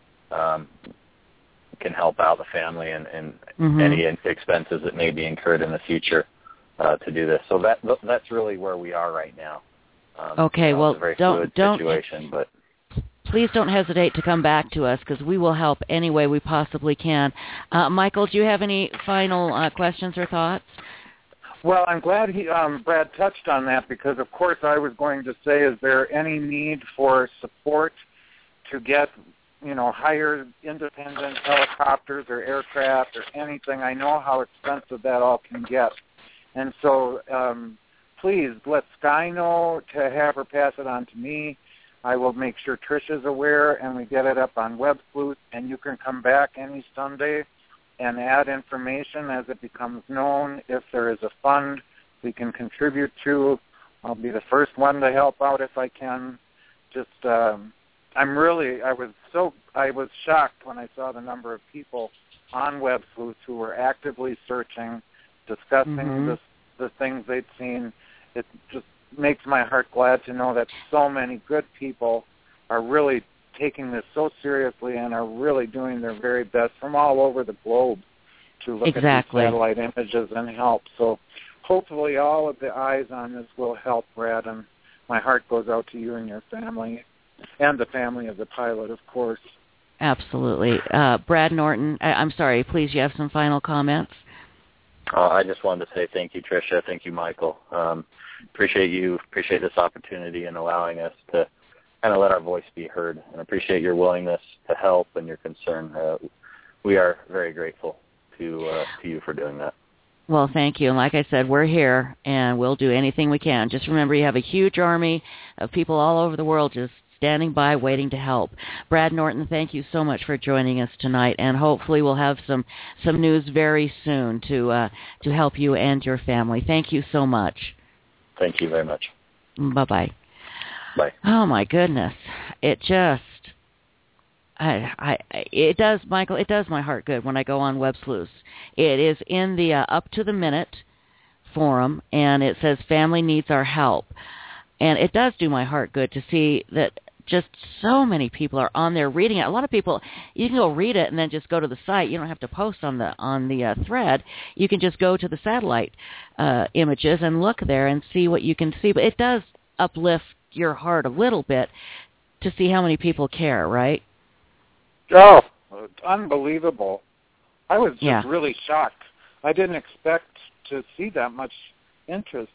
can help out the family and any expenses that may be incurred in the future to do this. So that's really where we are right now. Okay, well, it's a very fluid situation, but please don't hesitate to come back to us because we will help any way we possibly can. Michael, do you have any final questions or thoughts? Well, I'm glad Brad touched on that because, of course, I was going to say, is there any need for support to get, hire independent helicopters or aircraft or anything? I know how expensive that all can get. And so please let Sky know to have her pass it on to me. I will make sure Trisha's aware, and we get it up on WebSleuth, and you can come back any Sunday and add information as it becomes known. If there is a fund we can contribute to, I'll be the first one to help out if I can. I was shocked when I saw the number of people on WebSleuth who were actively searching, discussing the things they'd seen. It just makes my heart glad to know that so many good people are really taking this so seriously and are really doing their very best from all over the globe to look at these satellite images and help. So hopefully all of the eyes on this will help, Brad, and my heart goes out to you and your family and the family of the pilot, of course. Absolutely. Brad Norton, I'm sorry, please, you have some final comments? I just wanted to say thank you, Tricia. Thank you, Michael. Appreciate this opportunity and allowing us to kind of let our voice be heard, and appreciate your willingness to help and your concern. We are very grateful to you for doing that. Well, thank you. And like I said, we're here, and we'll do anything we can. Just remember, you have a huge army of people all over the world just standing by, waiting to help. Brad Norton, thank you so much for joining us tonight, and hopefully we'll have some news very soon to help you and your family. Thank you so much. Thank you very much. Bye-bye. Bye. Oh, my goodness. It just, it does, Michael, it does my heart good when I go on WebSleuths. It is in the up to the minute forum, and it says family needs our help. And it does do my heart good to see that just so many people are on there reading it. A lot of people, you can go read it and then just go to the site. You don't have to post on the thread. You can just go to the satellite images and look there and see what you can see. But it does uplift your heart a little bit to see how many people care, right? Oh, unbelievable. I was just really shocked. I didn't expect to see that much interest.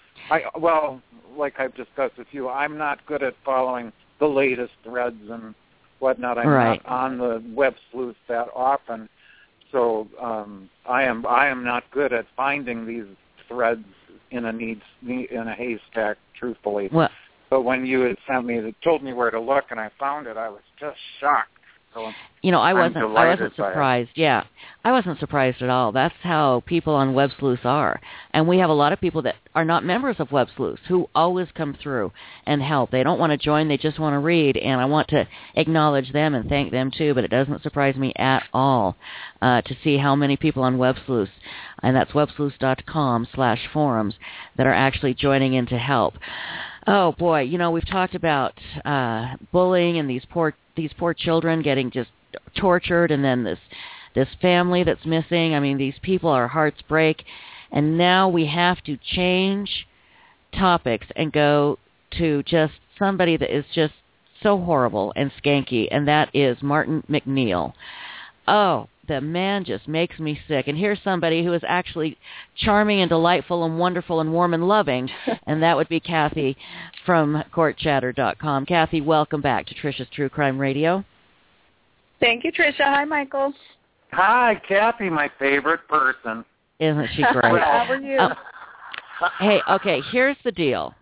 Well, like I've discussed with you, I'm not good at following the latest threads and whatnot. I'm not on the web sleuth that often, so I am not good at finding these threads in a haystack, truthfully. Well, but when you had sent me, told me where to look, and I found it, I was just shocked. So I wasn't surprised. Yeah, I wasn't surprised at all. That's how people on Web Sleuth are. And we have a lot of people that are not members of Web Sleuth who always come through and help. They don't want to join, they just want to read. And I want to acknowledge them and thank them too, but it doesn't surprise me at all to see how many people on Web Sleuth, and that's websleuth.com/forums, that are actually joining in to help. Oh boy, we've talked about bullying and these poor children getting just tortured, and then this family that's missing. I mean, these people, our hearts break, and now we have to change topics and go to just somebody that is just so horrible and skanky, and that is Martin McNeil. Oh, the man just makes me sick. And here's somebody who is actually charming and delightful and wonderful and warm and loving, and that would be Kathy from CourtChatter.com. Kathy, welcome back to Trisha's True Crime Radio. Thank you, Trisha. Hi, Michael. Hi, Kathy, my favorite person. Isn't she great? How are you? Hey, okay, here's the deal.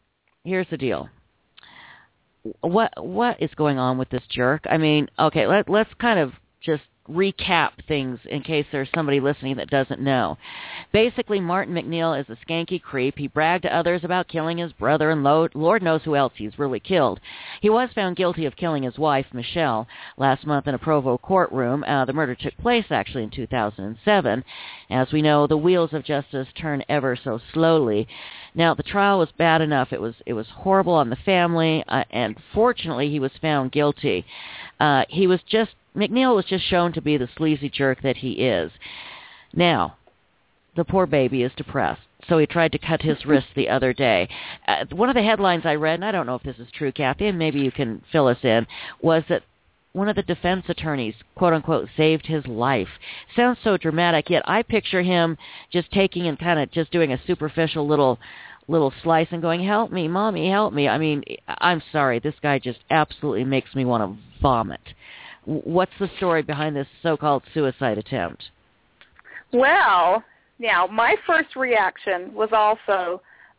What is going on with this jerk? I mean, okay, let's kind of just recap things in case there's somebody listening that doesn't know. Basically, Martin McNeil is a skanky creep. He bragged to others about killing his brother, and Lord knows who else he's really killed. He was found guilty of killing his wife, Michelle, last month in a Provo courtroom. The murder took place, actually, in 2007. As we know, the wheels of justice turn ever so slowly. Now, the trial was bad enough. It was horrible on the family, and fortunately, he was found guilty. McNeil was just shown to be the sleazy jerk that he is. Now, the poor baby is depressed, so he tried to cut his wrist the other day. One of the headlines I read, and I don't know if this is true, Kathy, and maybe you can fill us in, was that one of the defense attorneys, quote-unquote, saved his life. Sounds so dramatic, yet I picture him just taking and kind of just doing a superficial little slice and going, help me, Mommy, help me. I mean, I'm sorry, this guy just absolutely makes me want to vomit. What's the story behind this so-called suicide attempt? Well, now, my first reaction was also,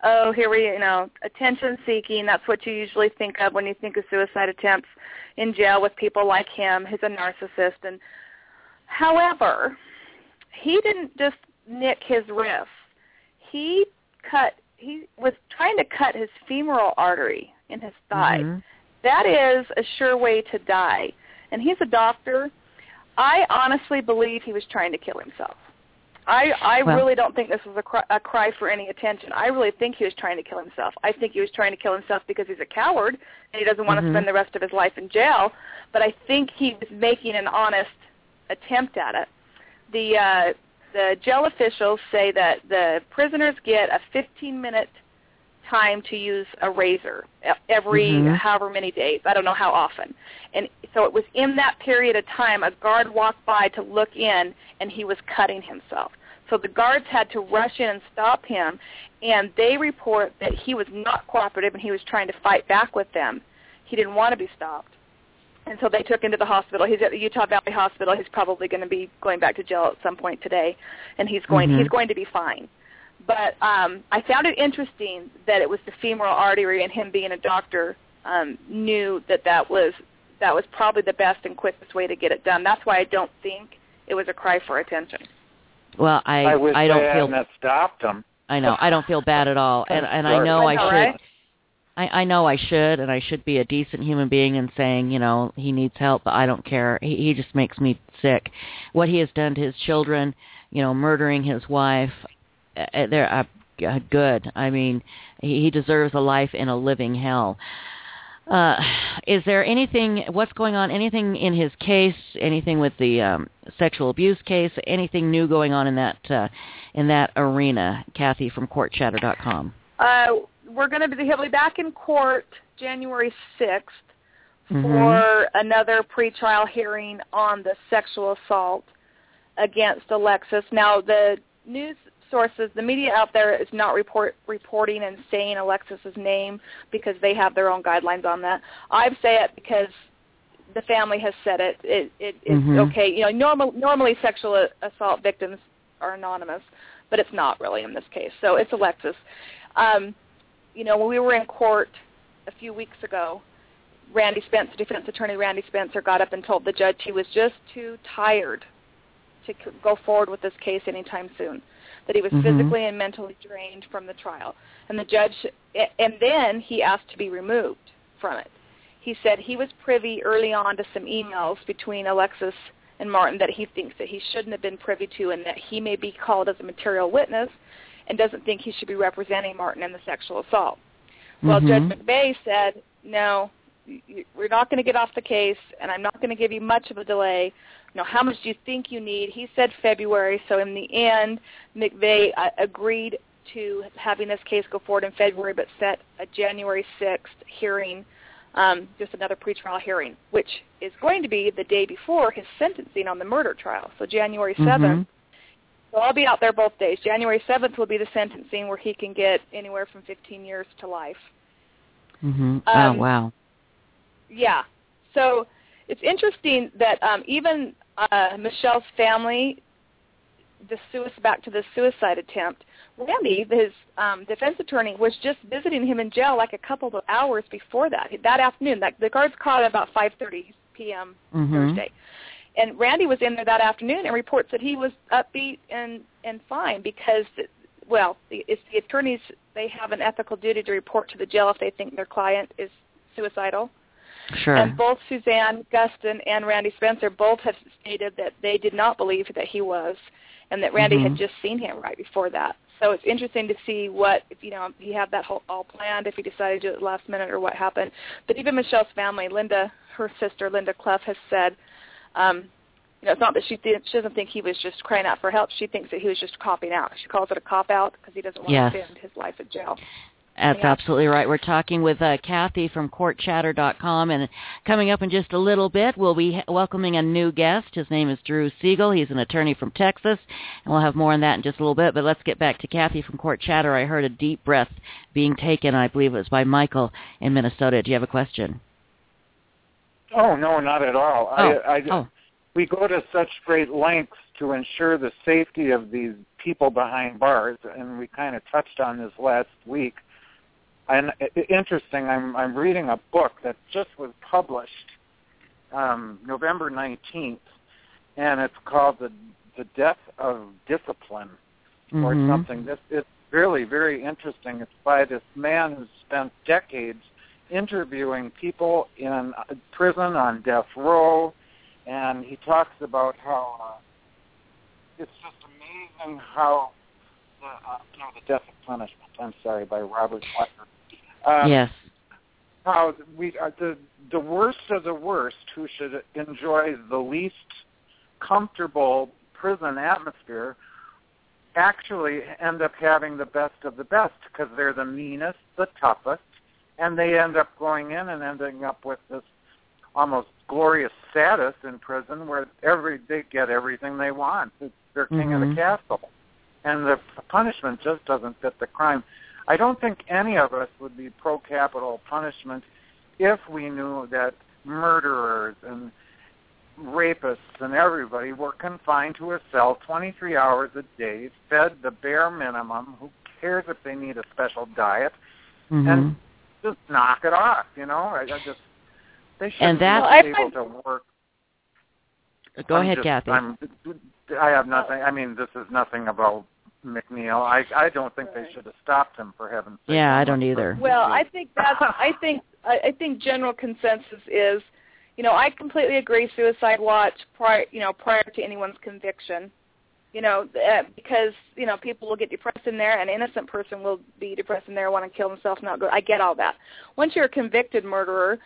attention-seeking. That's what you usually think of when you think of suicide attempts in jail with people like him, who's a narcissist. And however, he didn't just nick his wrist. He was trying to cut his femoral artery in his thigh. Mm-hmm. That is a sure way to die. And he's a doctor. I honestly believe he was trying to kill himself. I really don't think this was a cry for any attention. I really think he was trying to kill himself. I think he was trying to kill himself because he's a coward and he doesn't want to spend the rest of his life in jail. But I think he was making an honest attempt at it. The jail officials say that the prisoners get a 15-minute time to use a razor every however many days. I don't know how often. And so it was in that period of time a guard walked by to look in, and he was cutting himself. So the guards had to rush in and stop him, and they report that he was not cooperative and he was trying to fight back with them. He didn't want to be stopped. And so they took him to the hospital. He's at the Utah Valley Hospital. He's probably going to be going back to jail at some point today, and he's going to be fine. But I found it interesting that it was the femoral artery, and him being a doctor knew that was probably the best and quickest way to get it done. That's why I don't think it was a cry for attention. Well, I don't feel that stopped him. I know. I don't feel bad at all, and I know I should. Right? I know I should, and I should be a decent human being and saying, he needs help, but I don't care. He just makes me sick. What he has done to his children, murdering his wife, good. I mean, he deserves a life in a living hell. Is there anything, what's going on, anything in his case, anything with the sexual abuse case, anything new going on in that arena, Kathy from CourtChatter.com? He'll be back in court January 6th for another pretrial hearing on the sexual assault against Alexis. Now, the news sources, the media out there is not reporting and saying Alexis's name because they have their own guidelines on that. I say it because the family has said it. It's okay. You know, normally sexual assault victims are anonymous, but it's not really in this case. So it's Alexis. You know, when we were in court a few weeks ago, Randy Spencer, defense attorney Randy Spencer, got up and told the judge he was just too tired to go forward with this case anytime soon, that he was physically and mentally drained from the trial. And the judge, and then he asked to be removed from it. He said he was privy early on to some emails between Alexis and Martin that he thinks that he shouldn't have been privy to, and that he may be called as a material witness and doesn't think he should be representing Martin in the sexual assault. Well, Judge McVeigh said, no, we're not going to get off the case, and I'm not going to give you much of a delay. You know, how much do you think you need? He said February. So in the end, McVeigh agreed to having this case go forward in February, but set a January 6th hearing, just another pretrial hearing, which is going to be the day before his sentencing on the murder trial, so January 7th. So I'll be out there both days. January 7th will be the sentencing where he can get anywhere from 15 years to life. Oh, wow. Yeah. So it's interesting that even Michelle's family, back to the suicide attempt, Randy, his defense attorney, was just visiting him in jail like a couple of hours before that afternoon. The guards caught at about 5:30 p.m. Thursday. And Randy was in there that afternoon and reports that he was upbeat and fine because, it's the attorneys, they have an ethical duty to report to the jail if they think their client is suicidal. Sure. And both Suzanne Gustin and Randy Spencer both have stated that they did not believe that he was, and that Randy had just seen him right before that. So it's interesting to see if he had that all planned, if he decided to do it last minute or what happened. But even Michelle's family, Linda, her sister, Linda Clough, has said, it's not that she doesn't think he was just crying out for help. She thinks that he was just copping out. She calls it a cop-out because he doesn't want to spend his life in jail. That's absolutely right. We're talking with Kathy from CourtChatter.com, and coming up in just a little bit, we'll be welcoming a new guest. His name is Drew Siegel. He's an attorney from Texas, and we'll have more on that in just a little bit. But let's get back to Kathy from Court Chatter. I heard a deep breath being taken. I believe it was by Michael in Minnesota. Do you have a question? Oh, no, not at all. We go to such great lengths to ensure the safety of these people behind bars, and we kind of touched on this last week. And interesting, I'm reading a book that just was published November 19th, and it's called The Death of Discipline or something. It's really very interesting. It's by this man who spent decades interviewing people in prison on death row, and he talks about how it's just amazing how the Death of Punishment, by Robert Butler. Yes. How we are the worst of the worst who should enjoy the least comfortable prison atmosphere actually end up having the best of the best because they're the meanest, the toughest, and they end up going in and ending up with this almost glorious status in prison where they get everything they want. They're king of the castle. And the punishment just doesn't fit the crime. I don't think any of us would be pro-capital punishment if we knew that murderers and rapists and everybody were confined to a cell 23 hours a day, fed the bare minimum. Who cares if they need a special diet? And just knock it off, they should be able to work. Go ahead, Kathy. I have nothing. I mean, this is nothing about McNeil. I don't think they should have stopped him, for heaven's sake. Yeah, I don't either. Well, I think general consensus is, I completely agree. Suicide watch prior to anyone's conviction. because, people will get depressed in there, an innocent person will be depressed in there, want to kill themselves, not go. I get all that. Once you're a convicted murderer,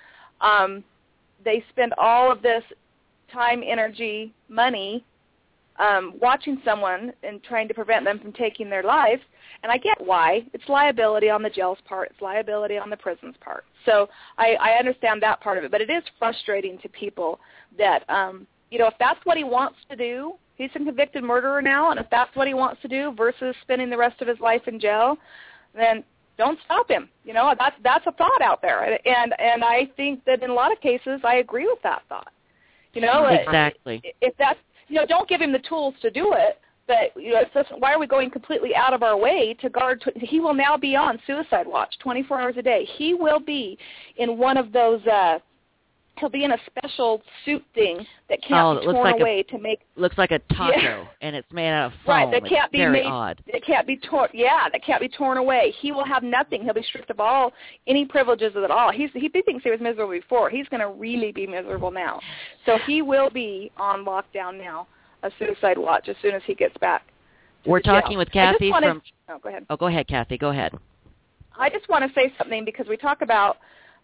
they spend all of this time, energy, money watching someone and trying to prevent them from taking their life, and I get why. It's liability on the jail's part. It's liability on the prison's part. So I understand that part of it, but it is frustrating to people that, if that's what he wants to do, he's a convicted murderer now, and if that's what he wants to do versus spending the rest of his life in jail, then don't stop him. That's a thought out there, and I think that in a lot of cases I agree with that thought. Exactly. If that's, don't give him the tools to do it, but it's just, why are we going completely out of our way to guard? He will now be on suicide watch 24 hours a day. He will be in one of those. He'll be in a special suit thing that can't be torn away to make. Looks like a taco, and it's made out of foam. Right, that can't be very made. Odd. It can't be torn. Yeah, that can't be torn away. He will have nothing. He'll be stripped of any privileges at all. He thinks he was miserable before. He's going to really be miserable now. So he will be on lockdown now, a suicide watch, as soon as he gets back. We're talking with Kathy from. Oh, go ahead. Oh, go ahead, Kathy. Go ahead. I just want to say something because we talk about.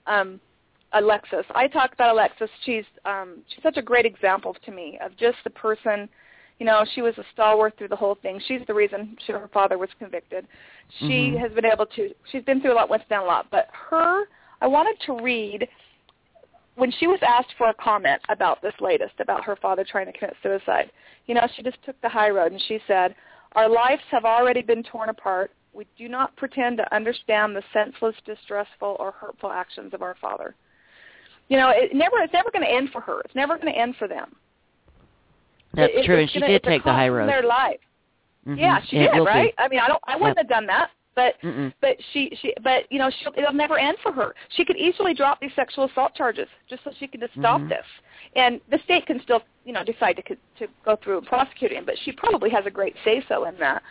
Alexis. I talk about Alexis. She's such a great example to me of just the person. She was a stalwart through the whole thing. She's the reason her father was convicted. She has been able to. She's been through a lot, went down a lot. But I wanted to read when she was asked for a comment about this latest, about her father trying to commit suicide. She just took the high road and she said, "Our lives have already been torn apart. We do not pretend to understand the senseless, distressful, or hurtful actions of our father." It's never going to end for her. It's never going to end for them. That's true, and she did take the high road. Their life. Mm-hmm. Yeah, she did, right? I mean, I wouldn't have done that, but it'll never end for her. She could easily drop these sexual assault charges just so she could just stop this, and the state can still, decide to go through and prosecute him. But she probably has a great say-so in that.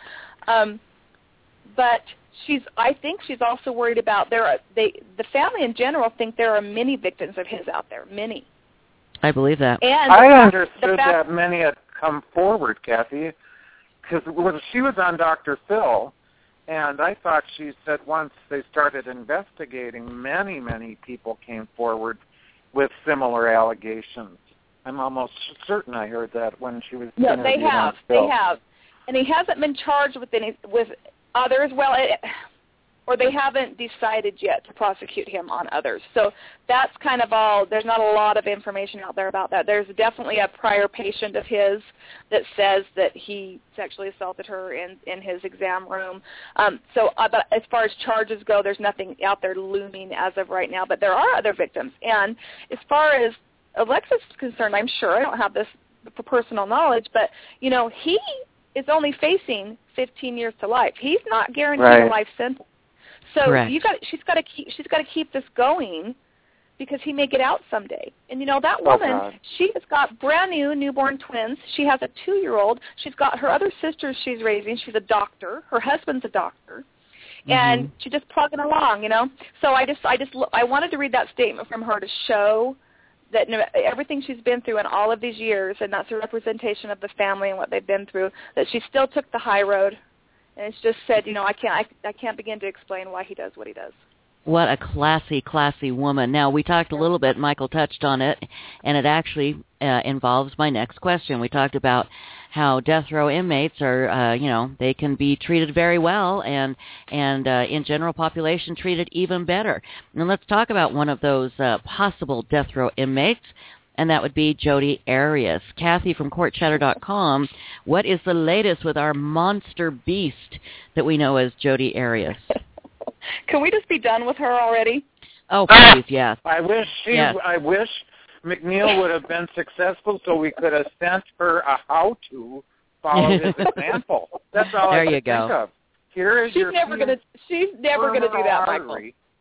But I think she's also worried about the family in general think there are many victims of his out there, many. I believe that. And I understood that many had come forward, Kathy, because she was on Dr. Phil, and I thought she said once they started investigating, many, many people came forward with similar allegations. I'm almost certain I heard that when she was interviewed on Phil. They have. And he hasn't been charged with others. Well, or they haven't decided yet to prosecute him on others. So that's kind of all. There's not a lot of information out there about that. There's definitely a prior patient of his that says that he sexually assaulted her in his exam room. But as far as charges go, there's nothing out there looming as of right now. But there are other victims. And as far as Alexis is concerned, I'm sure, I don't have this for personal knowledge, but, he is only facing 15 years to life. He's not guaranteed a life sentence. So she's got to keep this going because he may get out someday. And that woman, she has got brand new newborn twins. She has a 2-year-old. She's got her other sisters she's raising. She's a doctor. Her husband's a doctor. And she's just plugging along, So I wanted to read that statement from her to show that everything she's been through in all of these years, and that's a representation of the family and what they've been through, that she still took the high road. And it's just said, I can't begin to explain why he does what he does. What a classy woman. Now, we talked a little bit, Michael touched on it, and it actually involves my next question. We talked about how death row inmates are, they can be treated very well and in general population treated even better. And let's talk about one of those possible death row inmates, and that would be Jodi Arias. Kathy from CourtChatter.com, what is the latest with our monster beast that we know as Jodi Arias? Can we just be done with her already? Oh, please, yes. I wish McNeil would have been successful so we could have sent her a how-to follow his example. That's all I can think of. Here is she's never gonna do that, Michael.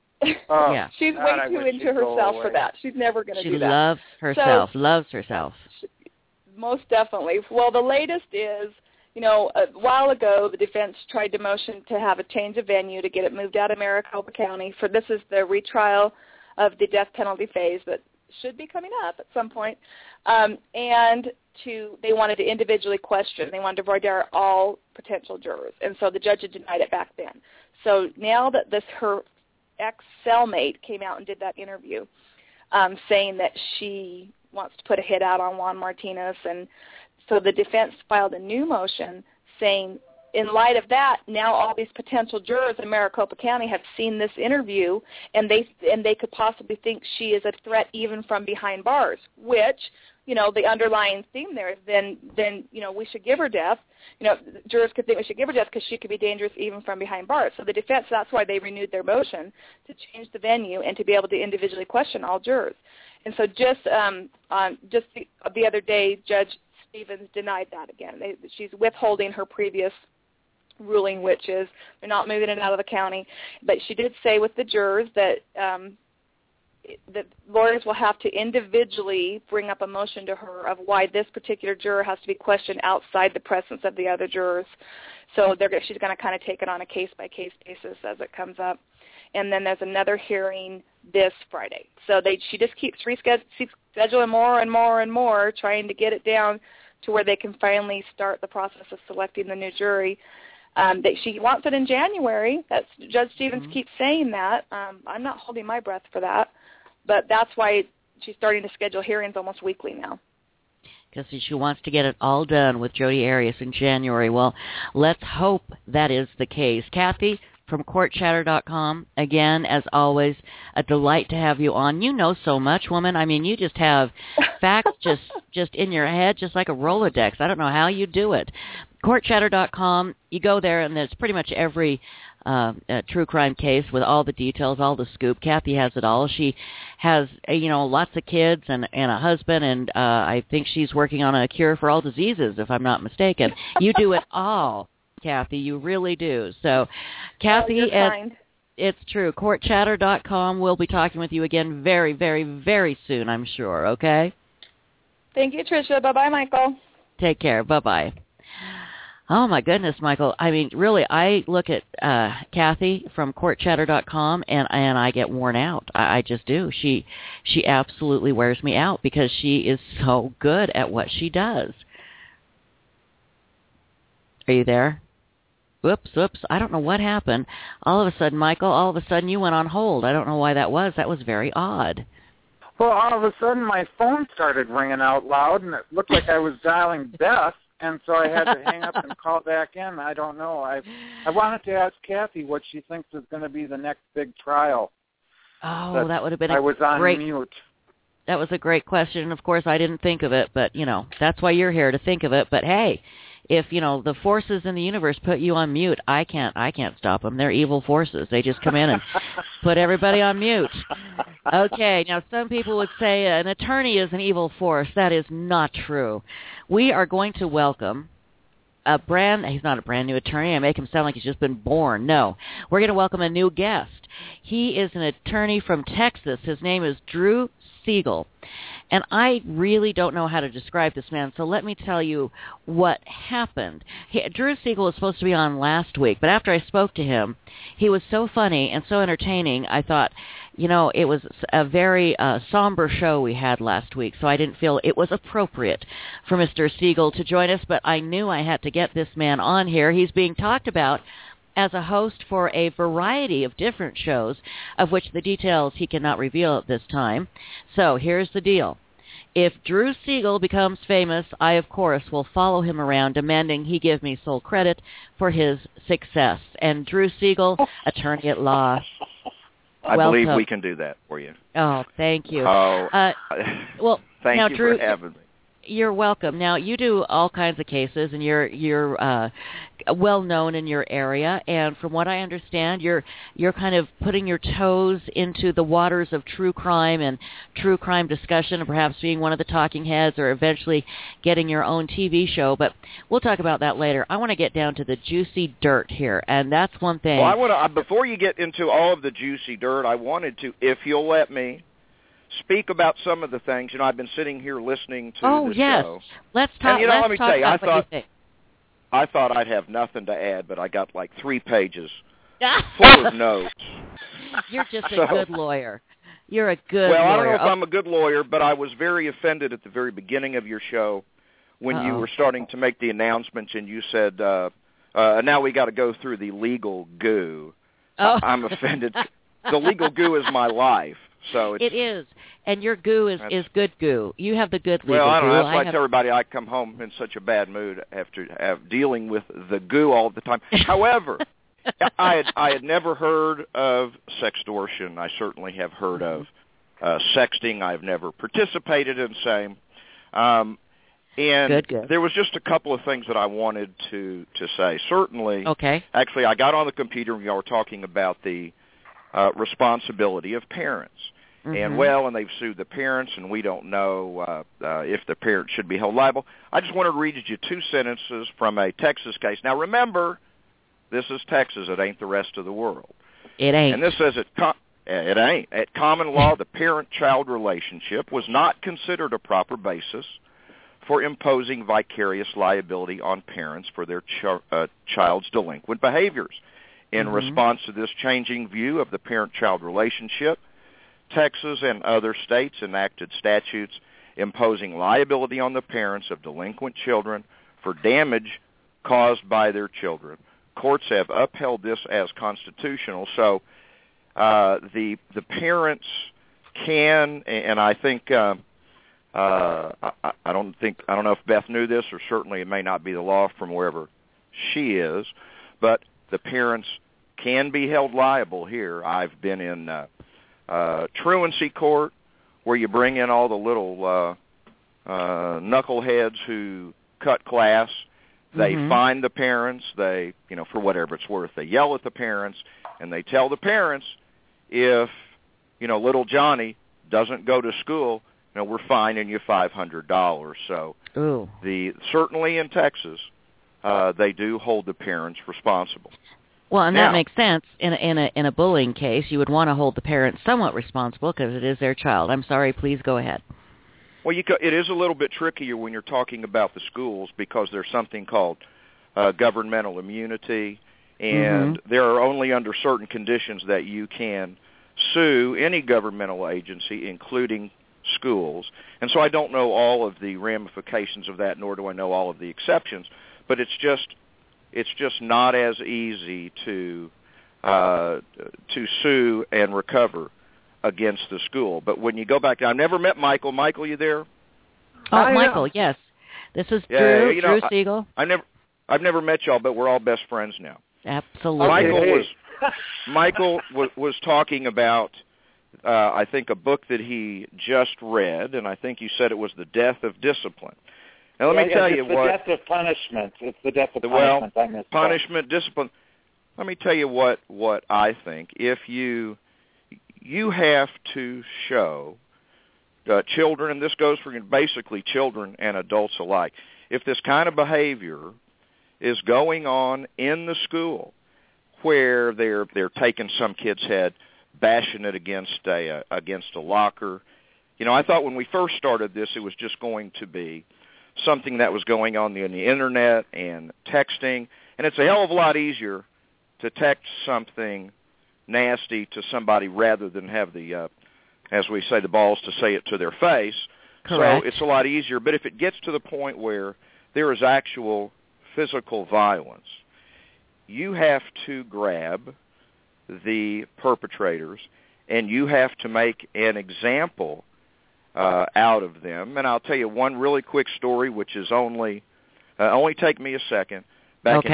She's way too into herself for that. She's never going to do that. She loves herself. Most definitely. Well, the latest is, a while ago, the defense tried to motion to have a change of venue to get it moved out of Maricopa County. This is the retrial of the death penalty phase, but should be coming up at some point, and they wanted to individually question. They wanted to voir dire all potential jurors, and so the judge had denied it back then. So now that her ex-cellmate came out and did that interview, saying that she wants to put a hit out on Juan Martinez, and so the defense filed a new motion saying, in light of that, now all these potential jurors in Maricopa County have seen this interview, and they could possibly think she is a threat even from behind bars, which, the underlying theme there is then we should give her death. Jurors could think we should give her death because she could be dangerous even from behind bars. So the defense, that's why they renewed their motion to change the venue and to be able to individually question all jurors. And so just the other day, Judge Stevens denied that again. She's withholding her previous ruling, which is they're not moving it out of the county. But she did say with the jurors that lawyers will have to individually bring up a motion to her of why this particular juror has to be questioned outside the presence of the other jurors. So she's going to kind of take it on a case-by-case basis as it comes up. And then there's another hearing this Friday. So she just keeps rescheduling more and more and more, trying to get it down to where they can finally start the process of selecting the new jury. That she wants it in January. Judge Stevens keeps saying that. I'm not holding my breath for that. But that's why she's starting to schedule hearings almost weekly now. Because she wants to get it all done with Jodi Arias in January. Well, let's hope that is the case. Kathy from CourtChatter.com, again, as always, a delight to have you on. You know so much, woman. I mean, you just have facts just in your head, just like a Rolodex. I don't know how you do it. CourtChatter.com, you go there, and there's pretty much every true crime case with all the details, all the scoop. Kathy has it all. She has, lots of kids and a husband, and I think she's working on a cure for all diseases, if I'm not mistaken. You do it all, Kathy. You really do. So, Kathy, it's true. CourtChatter.com. We'll be talking with you again very, very, very soon, I'm sure, okay? Thank you, Tricia. Bye-bye, Michael. Take care. Bye-bye. Oh, my goodness, Michael. I mean, really, I look at Kathy from CourtChatter.com, and I get worn out. I just do. She absolutely wears me out because she is so good at what she does. Are you there? Whoops. I don't know what happened. All of a sudden, Michael, you went on hold. I don't know why that was. That was very odd. Well, all of a sudden, my phone started ringing out loud, and it looked like I was dialing Beth. And so I had to hang up and call back in. I don't know. I wanted to ask Kathy what she thinks is going to be the next big trial. Oh, that would have been I was on mute. That was a great question. Of course, I didn't think of it, but, that's why you're here, to think of it. But, hey, if, the forces in the universe put you on mute, I can't stop them. They're evil forces. They just come in and put everybody on mute. Okay, now some people would say an attorney is an evil force. That is not true. We are going to welcome he's not a brand new attorney. I make him sound like he's just been born. No, we're going to welcome a new guest. He is an attorney from Texas. His name is Drew Siegel. And I really don't know how to describe this man, so let me tell you what happened. Drew Siegel was supposed to be on last week, but after I spoke to him, he was so funny and so entertaining, I thought, it was a very somber show we had last week, so I didn't feel it was appropriate for Mr. Siegel to join us, but I knew I had to get this man on here. He's being talked about as a host for a variety of different shows, of which the details he cannot reveal at this time. So here's the deal. If Drew Siegel becomes famous, I, of course, will follow him around, demanding he give me sole credit for his success. And Drew Siegel, attorney at law. I believe we can do that for you. Oh, thank you. Well, thank you Drew, for having me. You're welcome. Now, you do all kinds of cases, and you're well known in your area. And from what I understand, you're kind of putting your toes into the waters of true crime and true crime discussion, and perhaps being one of the talking heads, or eventually getting your own TV show. But we'll talk about that later. I want to get down to the juicy dirt here, and that's one thing. Well, I want to before you get into all of the juicy dirt, I wanted to, if you'll let me, speak about some of the things. I've been sitting here listening to the show. Let's talk. And, let me tell you, I thought I'd have nothing to add, but I got like 3 pages full of notes. You're just a good lawyer. You're a good lawyer. lawyer. I don't know if I'm a good lawyer, but I was very offended at the very beginning of your show when you were starting to make the announcements and you said, now we got to go through the legal goo. Oh. I'm offended. The legal goo is my life. So it is, and your goo is good goo. You have the good legal goo. Well, I don't know. That's why I tell everybody I come home in such a bad mood after dealing with the goo all the time. However, I had never heard of sextortion. I certainly have heard of sexting. I've never participated in same. And good. There was just a couple of things that I wanted to say. Certainly, actually, I got on the computer and we were talking about the responsibility of parents. And and they've sued the parents, and we don't know if the parents should be held liable. I just wanted to read you 2 sentences from a Texas case. Now, remember, this is Texas. It ain't the rest of the world. It ain't. And this says it ain't. At common law, the parent-child relationship was not considered a proper basis for imposing vicarious liability on parents for their child's delinquent behaviors. In response to this changing view of the parent-child relationship, Texas and other states enacted statutes imposing liability on the parents of delinquent children for damage caused by their children. Courts have upheld this as constitutional. So the parents can, and I think I don't know if Beth knew this, or certainly it may not be the law from wherever she is, but the parents can be held liable here. I've been in truancy court, where you bring in all the little knuckleheads who cut class. They fine the parents. They, for whatever it's worth, they yell at the parents, and they tell the parents, if, little Johnny doesn't go to school, we're fining you $500. So certainly in Texas, they do hold the parents responsible. Well, and that makes sense. In a bullying case, you would want to hold the parents somewhat responsible because it is their child. I'm sorry, please go ahead. Well, it is a little bit trickier when you're talking about the schools because there's something called governmental immunity, and there are only under certain conditions that you can sue any governmental agency, including schools. And so I don't know all of the ramifications of that, nor do I know all of the exceptions, but it's just not as easy to sue and recover against the school. But when you go back, I've never met Michael. Michael, you there? Oh, Michael, yes. This is Drew Siegel. I've never met y'all, but we're all best friends now. Absolutely. Michael was talking about, I think, a book that he just read, and I think you said it was The Death of Discipline. Now, let me tell you what... It's the death of punishment. It's the death of punishment. Well, punishment, discipline. Let me tell you what I think. If you have to show children, and this goes for basically children and adults alike, if this kind of behavior is going on in the school where they're taking some kid's head, bashing it against a locker. I thought when we first started this, it was just going to be something that was going on the internet and texting, and it's a hell of a lot easier to text something nasty to somebody rather than have the, as we say, the balls to say it to their face. Correct. So it's a lot easier. But if it gets to the point where there is actual physical violence, you have to grab the perpetrators and you have to make an example out of them. And I'll tell you one really quick story, which is only take me a second. Back in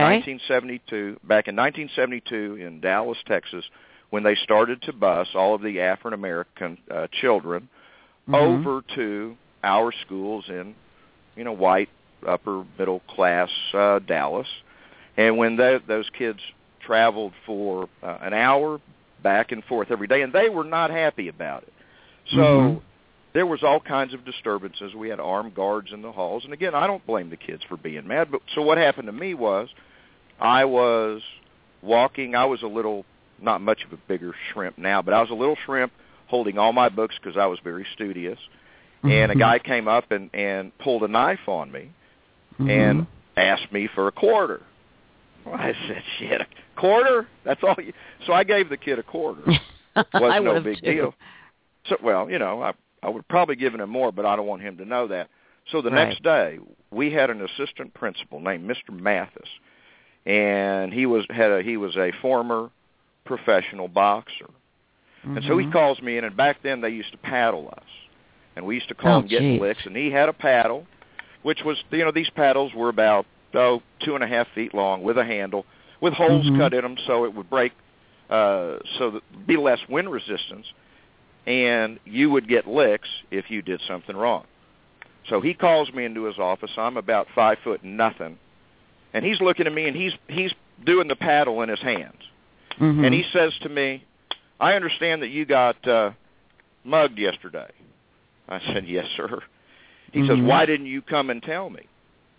1972 in Dallas, Texas, when they started to bus all of the African American children over to our schools in, white upper middle class Dallas, and when those kids traveled for an hour back and forth every day, and they were not happy about it. So there was all kinds of disturbances. We had armed guards in the halls. And again, I don't blame the kids for being mad. But so what happened to me was I was walking. I was a little, not much of a bigger shrimp now, but I was a little shrimp holding all my books because I was very studious. And a guy came up and pulled a knife on me and asked me for a quarter. Well, I said, shit, a quarter? That's all you... So I gave the kid a quarter. Wasn't no big deal. So, well, I would probably given him more, but I don't want him to know that. So the next day, we had an assistant principal named Mr. Mathis, and he was a former professional boxer. Mm-hmm. And so he calls me in, and back then they used to paddle us, and we used to call him getting licks. And he had a paddle, which was, these paddles were about 2.5 feet long with a handle, with holes cut in them so it would break, so that be less wind resistance, and you would get licks if you did something wrong. So he calls me into his office. I'm about 5 foot nothing, and he's looking at me, and he's doing the paddle in his hands, and he says to me, "I understand that you got mugged yesterday." I said, "Yes, sir." He says, "Why didn't you come and tell me?"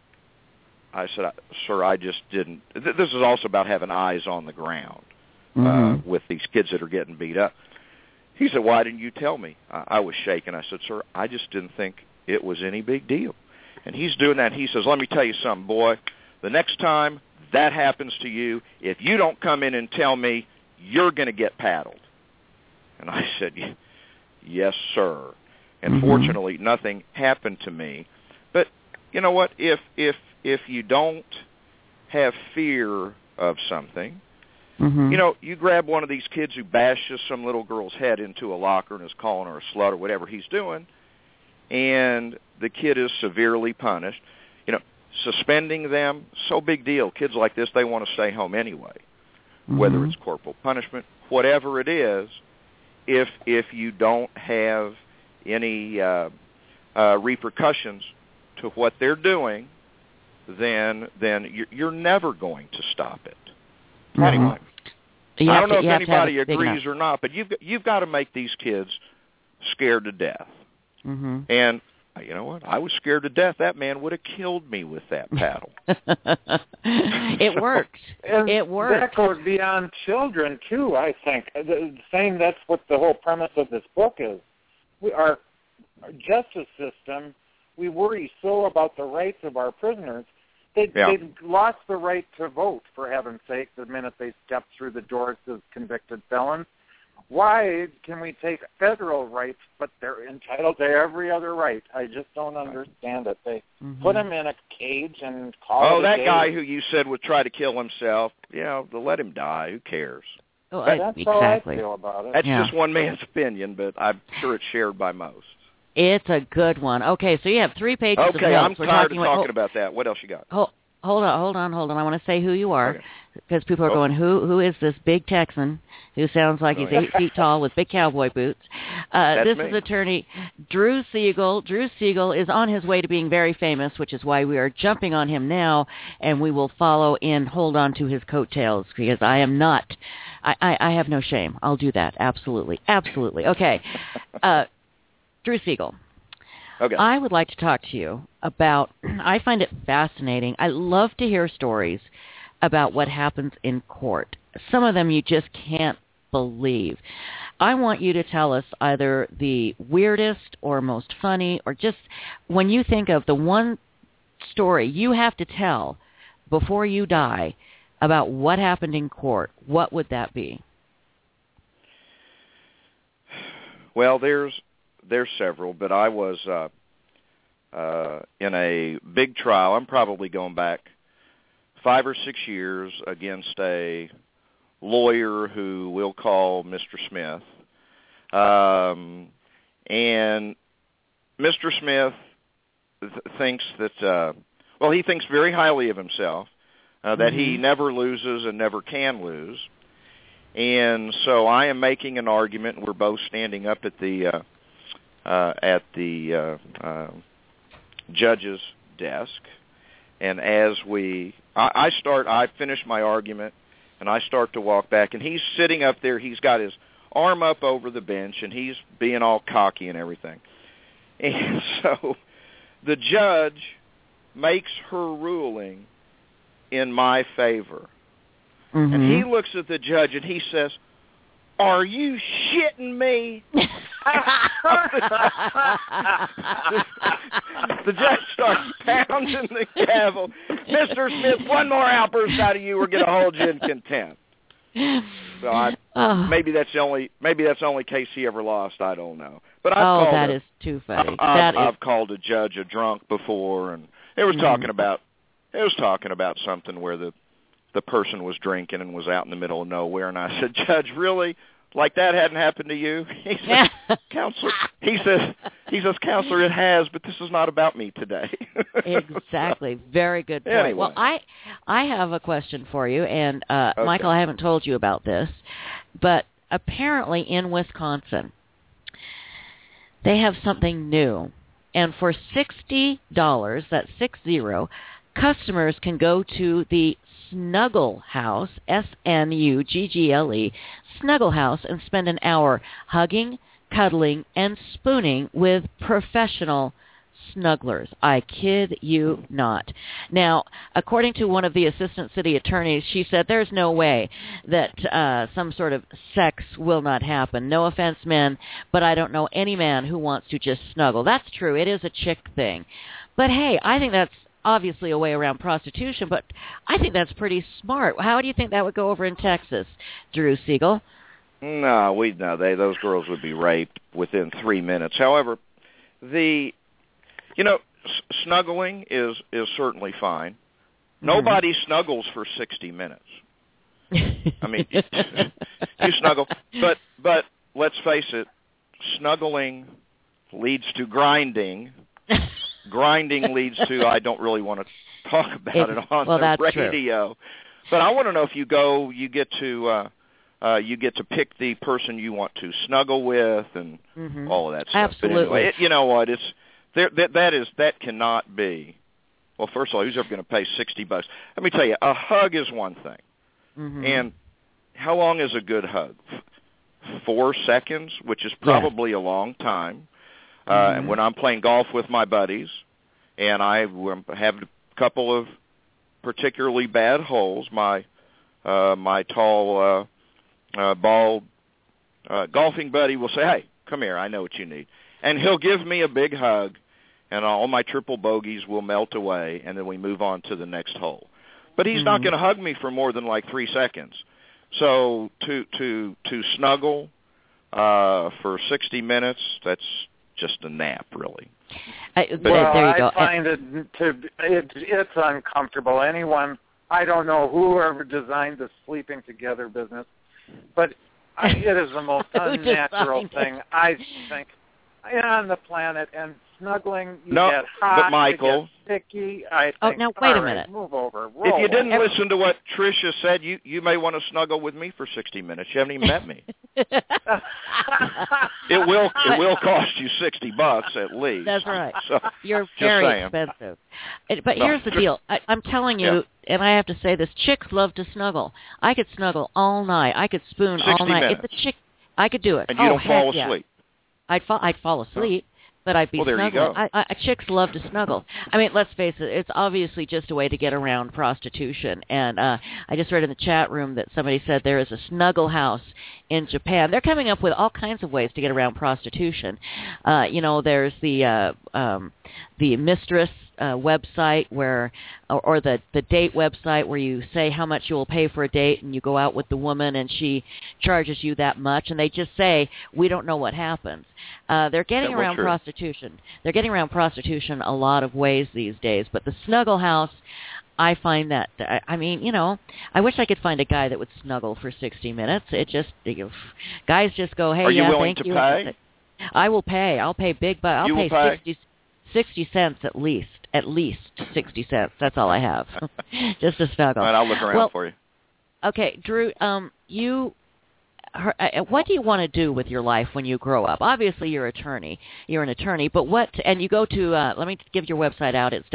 I said, "Sir, I just didn't." This is also about having eyes on the ground with these kids that are getting beat up. He said, "Why didn't you tell me?" I was shaking. I said, "Sir, I just didn't think it was any big deal." And he's doing that. He says, "Let me tell you something, boy. The next time that happens to you, if you don't come in and tell me, you're going to get paddled." And I said, "Yes, sir." And fortunately, nothing happened to me. But you know what? If you don't have fear of something, you grab one of these kids who bashes some little girl's head into a locker and is calling her a slut or whatever he's doing, and the kid is severely punished. Suspending them, so big deal. Kids like this, they want to stay home anyway, whether it's corporal punishment, whatever it is. If you don't have any repercussions to what they're doing, then you're never going to stop it. Anyway, I don't know if anybody agrees or not, but you've got to make these kids scared to death. And you know what? I was scared to death. That man would have killed me with that paddle. It worked. It worked. That goes beyond children, too, I think. That's what the whole premise of this book is. Our justice system, we worry so about the rights of our prisoners. They've lost the right to vote, for heaven's sake, the minute they step through the doors as convicted felons. Why can we take federal rights, but they're entitled to every other right? I just don't understand it. They put them in a cage and call it a day. Guy who you said would try to kill himself, they'll let him die. Who cares? Oh, that's how I feel about it. That's just one man's opinion, but I'm sure it's shared by most. It's a good one. Okay, so you have 3 pages of notes. Okay, I'm tired of talking about that. What else you got? Hold on. I want to say who you are, because people are going, who is this big Texan who sounds like he's 8 feet tall with big cowboy boots? This is attorney Drew Siegel. Drew Siegel is on his way to being very famous, which is why we are jumping on him now, and we will follow and hold on to his coattails, because I am not. I have no shame. I'll do that. Absolutely. Okay. Drew Siegel. Okay. I would like to talk to you about, I find it fascinating. I love to hear stories about what happens in court. Some of them you just can't believe. I want you to tell us either the weirdest or most funny, or just when you think of the one story you have to tell before you die about what happened in court, what would that be? Well, there's several, but I was in a big trial. I'm probably going back 5 or 6 years against a lawyer who we'll call Mr. Smith. And Mr. Smith thinks that, he thinks very highly of himself, that he never loses and never can lose. And so I am making an argument, and we're both standing up at the judge's desk, and as I finish my argument, and I start to walk back, and he's sitting up there. He's got his arm up over the bench, and he's being all cocky and everything. And so the judge makes her ruling in my favor. And he looks at the judge, and he says, "Are you shitting me?" The judge starts pounding the gavel. "Mr. Smith, one more outburst out of you, we're going to hold you in contempt." So maybe that's the only case he ever lost. I don't know. But that is too funny. I've called a judge a drunk before, and it was talking about something where the person was drinking and was out in the middle of nowhere, and I said, Judge, really? Like that hadn't happened to you? He said, Counselor, he says, Counselor, it has, but this is not about me today. Exactly. Very good point. Anyway. Well, I have a question for you, and Okay. Michael, I haven't told you about this, but apparently in Wisconsin, they have something new, and for $60, that's 60, customers can go to the Snuggle House, Snuggle, Snuggle House, and spend an hour hugging, cuddling, and spooning with professional snugglers. I kid you not. Now, according to one of the assistant city attorneys, she said there's no way that some sort of sex will not happen. No offense, men, but I don't know any man who wants to just snuggle. That's true. It is a chick thing. But hey, I think that's obviously a way around prostitution, but I think that's pretty smart. How do you think that would go over in Texas, Drew Siegel? No, those girls would be raped within 3 minutes. However, snuggling is certainly fine. Nobody snuggles for 60 minutes. I mean, you snuggle, but let's face it, snuggling leads to grinding. Grinding leads to I don't really want to talk about it on the radio. True. But I want to know if you go, you get to pick the person you want to snuggle with and all of that stuff. Absolutely. Anyway, you know what? It's that cannot be. Well, first of all, who's ever going to pay $60? Let me tell you, a hug is one thing. And how long is a good hug? 4 seconds, which is probably a long time. And when I'm playing golf with my buddies, and I have a couple of particularly bad holes, my tall, bald golfing buddy will say, "Hey, come here, I know what you need," and he'll give me a big hug, and all my triple bogeys will melt away, and then we move on to the next hole. But he's not going to hug me for more than like 3 seconds. So to snuggle for 60 minutes, that's just a nap, really. There you go. I find it's uncomfortable. I don't know whoever designed the sleeping together business, but it is the most unnatural thing I think on the planet. And snuggling, you get hot, but Michael, you get sticky. I think, now wait a minute. Move over. If you didn't listen to what Tricia said, you may want to snuggle with me for 60 minutes. You haven't even met me. It will cost you $60 at least. That's right. So, you're very expensive. But here's the deal. I'm telling you, and I have to say this: chicks love to snuggle. I could snuggle all night. I could spoon all night. Minutes. If a chick, I could do it. And you don't fall asleep. I'd fall asleep. But I'd be snuggling. Chicks love to snuggle. I mean, let's face it, it's obviously just a way to get around prostitution. And I just read in the chat room that somebody said there is a snuggle house in Japan. They're coming up with all kinds of ways to get around prostitution. There's the mistress website where, or the date website where you say how much you will pay for a date, and you go out with the woman and she charges you that much, and they just say, we don't know what happens. They're getting around prostitution. They're getting around prostitution a lot of ways these days, but the snuggle house, I find that, I wish I could find a guy that would snuggle for 60 minutes. It just, guys just go, hey, Are you willing to pay? I will pay. I'll pay big, but I'll pay 60 cents at least. At least 60 cents. That's all I have. Just to snuggle. All right, I'll look around for you. Okay, Drew, what do you want to do with your life when you grow up? Obviously, you're an attorney, but what, and you go to, let me give your website out. It's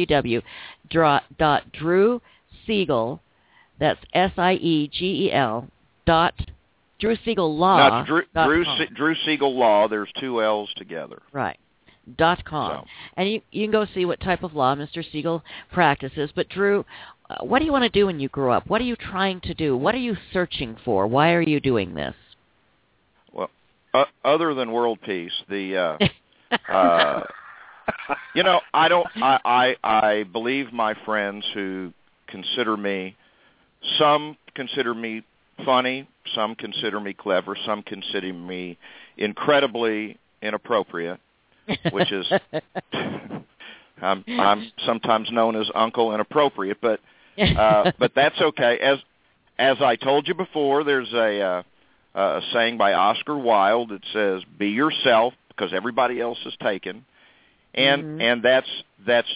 www.drewsiegel, that's SIEGEL, Drew Siegel Law. No, Drew Siegel Law, there's 2 L's together. Right. .com. So. And you can go see what type of law Mr. Siegel practices. But, Drew, what do you want to do when you grow up? What are you trying to do? What are you searching for? Why are you doing this? Well, other than world peace, I believe my friends who some consider me funny. Some consider me clever. Some consider me incredibly inappropriate, which is I'm sometimes known as Uncle Inappropriate, but that's okay. As I told you before, there's a saying by Oscar Wilde that says, "Be yourself," because everybody else is taken, and that's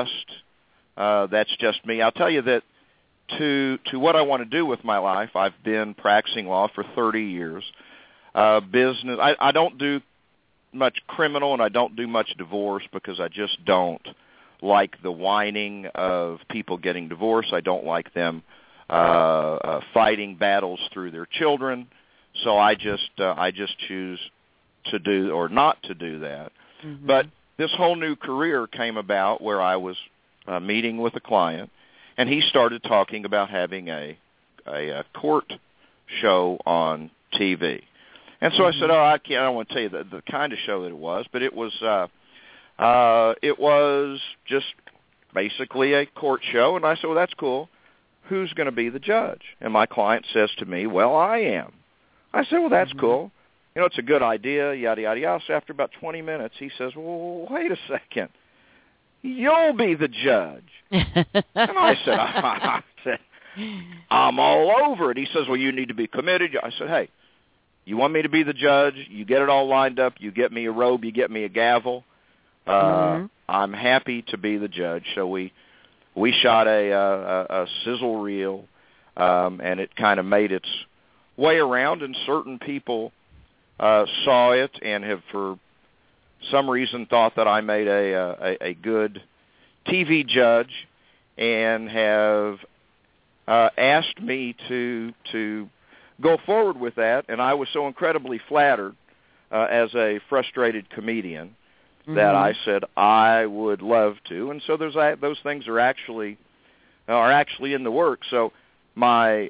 just me. I'll tell you that to what I want to do with my life. I've been practicing law for 30 years. Business. I don't do much criminal, and I don't do much divorce because I just don't like the whining of people getting divorced. I don't like them fighting battles through their children. So I just choose to do or not to do that. Mm-hmm. But this whole new career came about where I was meeting with a client, and he started talking about having a court show on TV. And so I said, I don't want to tell you the kind of show that it was, but it was just basically a court show. And I said, well, that's cool. Who's going to be the judge? And my client says to me, well, I am. I said, well, that's cool. You know, it's a good idea, yada, yada, yada. So after about 20 minutes, he says, well, wait a second. You'll be the judge. And I said, I'm all over it. He says, well, you need to be committed. I said, hey, you want me to be the judge? You get it all lined up. You get me a robe. You get me a gavel. I'm happy to be the judge. So we shot a sizzle reel, and it kind of made its way around, and certain people saw it and have, for some reason, thought that I made a good TV judge, and have asked me to go forward with that. And I was so incredibly flattered as a frustrated comedian that I said I would love to. And so those things are actually in the works. So my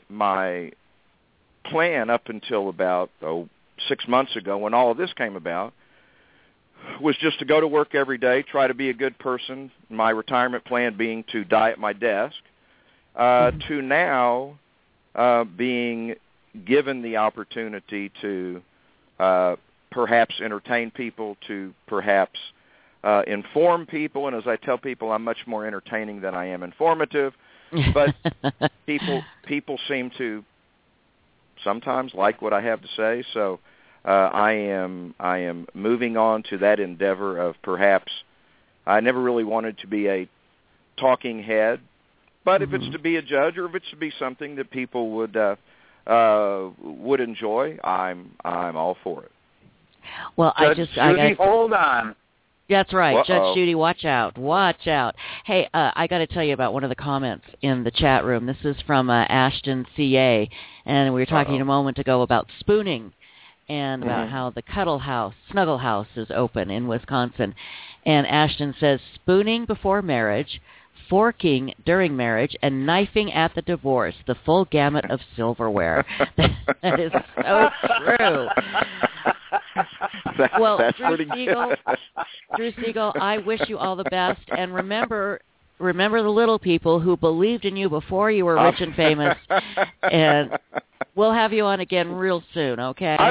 plan up until about 6 months ago, when all of this came about, was just to go to work every day, try to be a good person, my retirement plan being to die at my desk, to now being given the opportunity to perhaps entertain people, to perhaps inform people. And as I tell people, I'm much more entertaining than I am informative. But people seem to sometimes like what I have to say. So I am moving on to that endeavor of perhaps I never really wanted to be a talking head, but if it's to be a judge or if it's to be something that people would enjoy, I'm all for it. Well, Judge Judy, hold on. That's right. Judge Judy, watch out. Watch out. Hey, I got to tell you about one of the comments in the chat room. This is from Ashton C.A., and we were talking a moment ago about spooning and about how the Snuggle House is open in Wisconsin. And Ashton says, spooning before marriage, forking during marriage, and knifing at the divorce, the full gamut of silverware. That is so true. Well, Drew Siegel, I wish you all the best, and remember the little people who believed in you before you were rich and famous, and we'll have you on again real soon, okay? I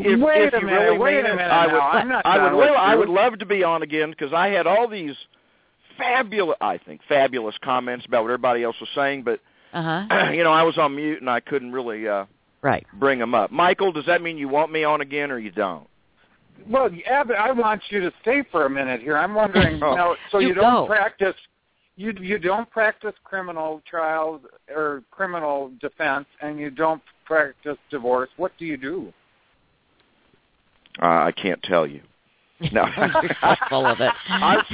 would love to be on again, because I had all these fabulous comments about what everybody else was saying, but I was on mute and I couldn't really bring them up. Michael, does that mean you want me on again or you don't? Well, Abbott, I want you to stay for a minute here. I'm wondering, so you don't practice. You don't practice criminal trials or criminal defense, and you don't practice divorce. What do you do? I can't tell you. No, full of it.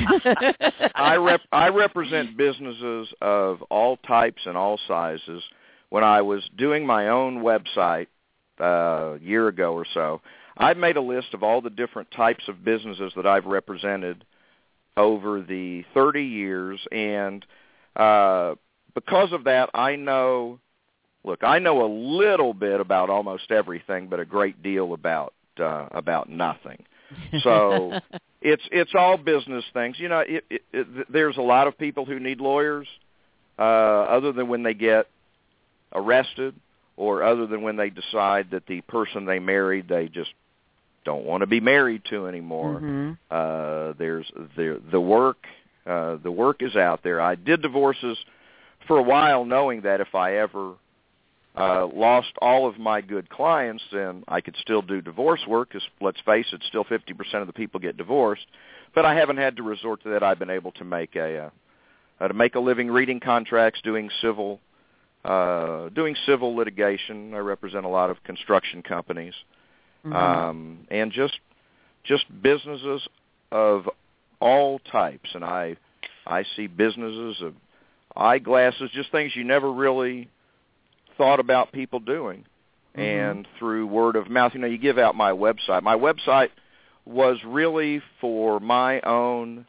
I represent businesses of all types and all sizes. When I was doing my own website a year ago or so, I made a list of all the different types of businesses that I've represented over the 30 years, and because of that, I know a little bit about almost everything, but a great deal about nothing. So it's all business things. There's a lot of people who need lawyers, other than when they get arrested or other than when they decide that the person they married they just don't want to be married to anymore. There's the work is out there. I did divorces for a while, knowing that if I ever lost all of my good clients, then I could still do divorce work, because let's face it, still 50% of the people get divorced. But I haven't had to resort to that. I've been able to make a living reading contracts, doing civil litigation. I represent a lot of construction companies, and just businesses of all types. And I see businesses of eyeglasses, just things you never really thought about people doing. And through word of mouth, you give out my website. My website was really for my own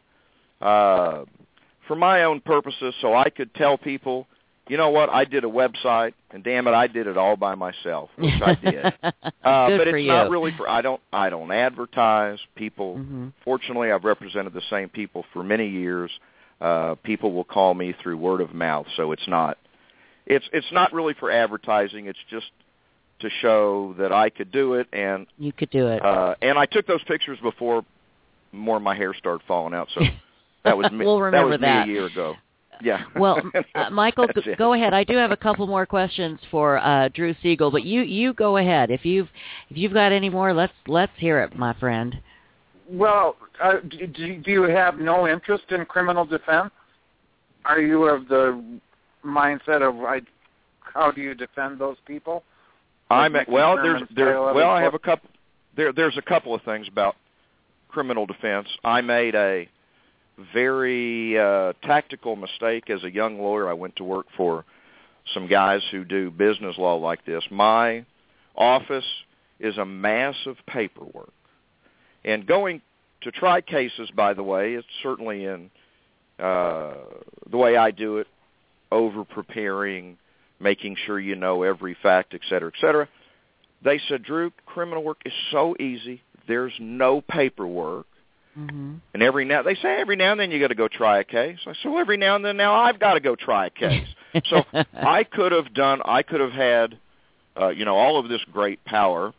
purposes, so I could tell people, you know what, I did a website, and damn it, I did it all by myself, which I did. But it's not really for. I don't advertise people. Fortunately, I've represented the same people for many years. People will call me through word of mouth, so it's not really for advertising. It's just to show that I could do it, and you could do it. And I took those pictures before more of my hair started falling out, so that was me. We'll remember that was me a year ago. Yeah. Well, Michael, go ahead. I do have a couple more questions for Drew Siegel, but you go ahead. If you've got any more, let's hear it, my friend. Well, do you have no interest in criminal defense? Are you of the mindset of how do you defend those people? I have a couple. There's a couple of things about criminal defense. I made a very tactical mistake as a young lawyer. I went to work for some guys who do business law like this. My office is a mass of paperwork. And going to try cases, by the way, it's certainly in the way I do it, over-preparing, making sure you know every fact, et cetera, et cetera. They said, Drew, criminal work is so easy. There's no paperwork. And every now and then you got to go try a case. I said, well, every now and then now I've got to go try a case. So I could have had, all of this great power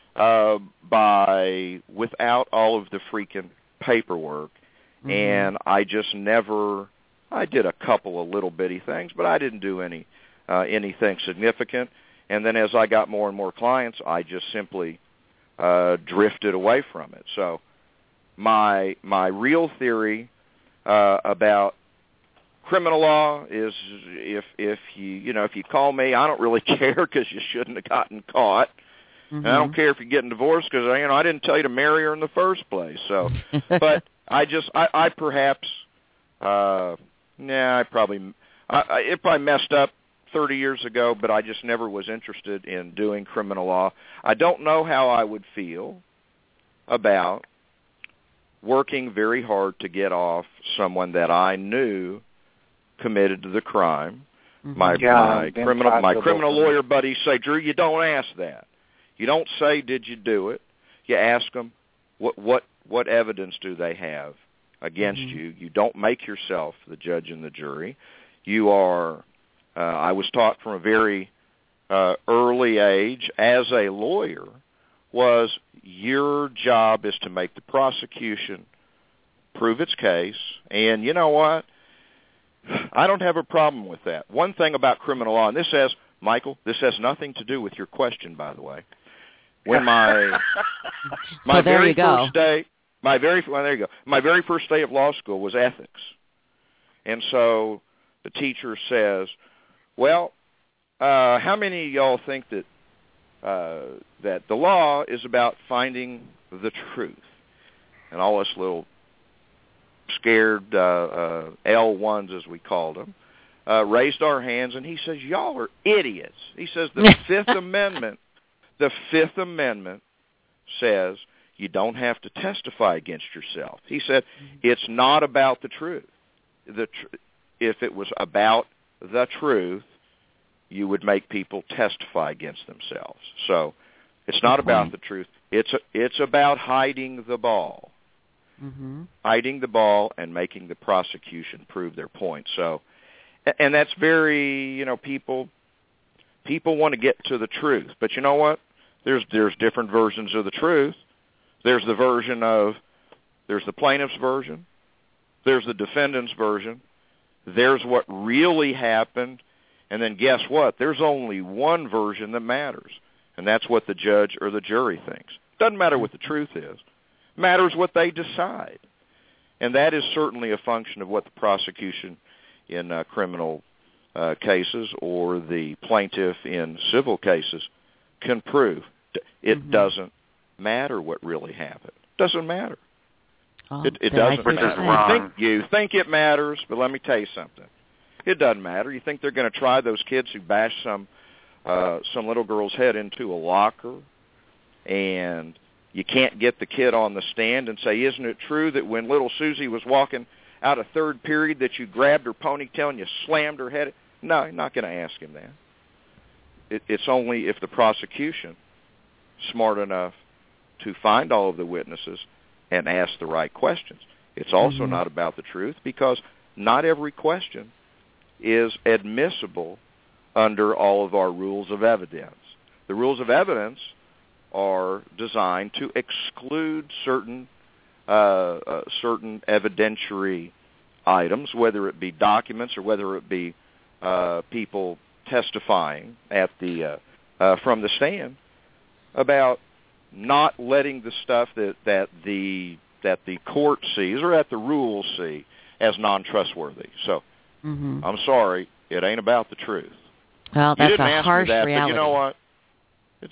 without all of the freaking paperwork. And I just never. I did a couple of little bitty things, but I didn't do anything significant. And then as I got more and more clients, I just simply drifted away from it. So my real theory about criminal law is if you call me, I don't really care, because you shouldn't have gotten caught. And I don't care if you're getting divorced, because I didn't tell you to marry her in the first place. So, but it probably messed up 30 years ago, but I just never was interested in doing criminal law. I don't know how I would feel about working very hard to get off someone that I knew committed the crime. My criminal lawyer buddies say, Drew, you don't ask that. You don't say, did you do it? You ask them, what evidence do they have against you? You don't make yourself the judge and the jury. You are, I was taught from a very early age as a lawyer, was your job is to make the prosecution prove its case. And you know what? I don't have a problem with that. One thing about criminal law, and this has nothing to do with your question, by the way. When my very first day of law school was ethics. And so the teacher says, well, how many of y'all think that the law is about finding the truth? And all us little scared L1s, as we called them, raised our hands, and he says, y'all are idiots. He says the Fifth Amendment says you don't have to testify against yourself. He said it's not about the truth. If it was about the truth, you would make people testify against themselves. So it's not about the truth. It's about hiding the ball. Hiding the ball and making the prosecution prove their point. So, and that's very, people People want to get to the truth. But you know what? There's different versions of the truth. There's the plaintiff's version. There's the defendant's version. There's what really happened. And then guess what? There's only one version that matters, and that's what the judge or the jury thinks. Doesn't matter what the truth is. Matters what they decide. And that is certainly a function of what the prosecution in criminal cases or the plaintiff in civil cases can prove. It doesn't matter what really happened. Doesn't matter. It doesn't matter. You think it matters, but let me tell you something. It doesn't matter. You think they're going to try those kids who bashed some little girl's head into a locker, and you can't get the kid on the stand and say, isn't it true that when little Susie was walking out of third period that you grabbed her ponytail and you slammed her head? No, you're not going to ask him that. It's only if the prosecution is smart enough to find all of the witnesses and ask the right questions. It's also not about the truth, because not every question is admissible under all of our rules of evidence. The rules of evidence are designed to exclude certain evidentiary items, whether it be documents or whether it be people testifying at the from the stand, about not letting the stuff that the court sees or that the rules see as non-trustworthy. So I'm sorry, it ain't about the truth. Well, that's a harsh reality. But you know what? It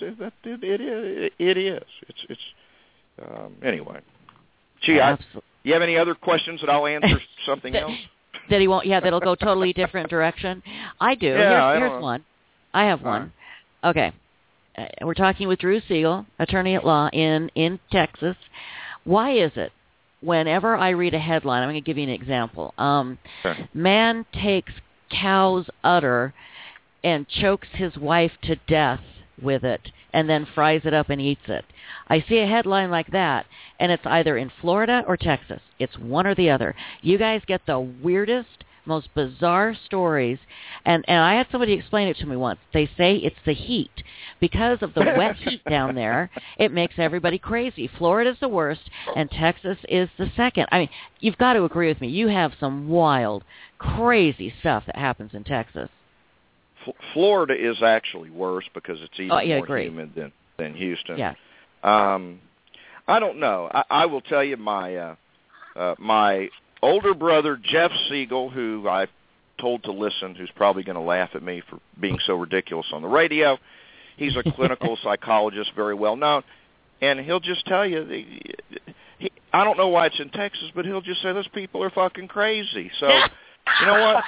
is. It's anyway. Gee, you have any other questions that I'll answer something else? That he won't. Yeah, that'll go totally different direction. I do. Yeah, here's one. I have one. Okay. We're talking with Drew Siegel, attorney at law in Texas. Why is it whenever I read a headline, I'm going to give you an example. Sure. Man takes cow's udder and chokes his wife to death with it and then fries it up and eats it. I see a headline like that, and it's either in Florida or Texas. It's one or the other. You guys get the weirdest, most bizarre stories, and I had somebody explain it to me once. They say it's the heat. Because of the wet heat down there, it makes everybody crazy. Florida's the worst, and Texas is the second. I mean, you've got to agree with me. You have some wild, crazy stuff that happens in Texas. Florida is actually worse because it's even more humid than Houston. Yeah. I don't know. I will tell you, my older brother, Jeff Siegel, who I told to listen, who's probably going to laugh at me for being so ridiculous on the radio. He's a clinical psychologist, very well known, and he'll just tell you, I don't know why it's in Texas, but he'll just say those people are fucking crazy. So, you know what?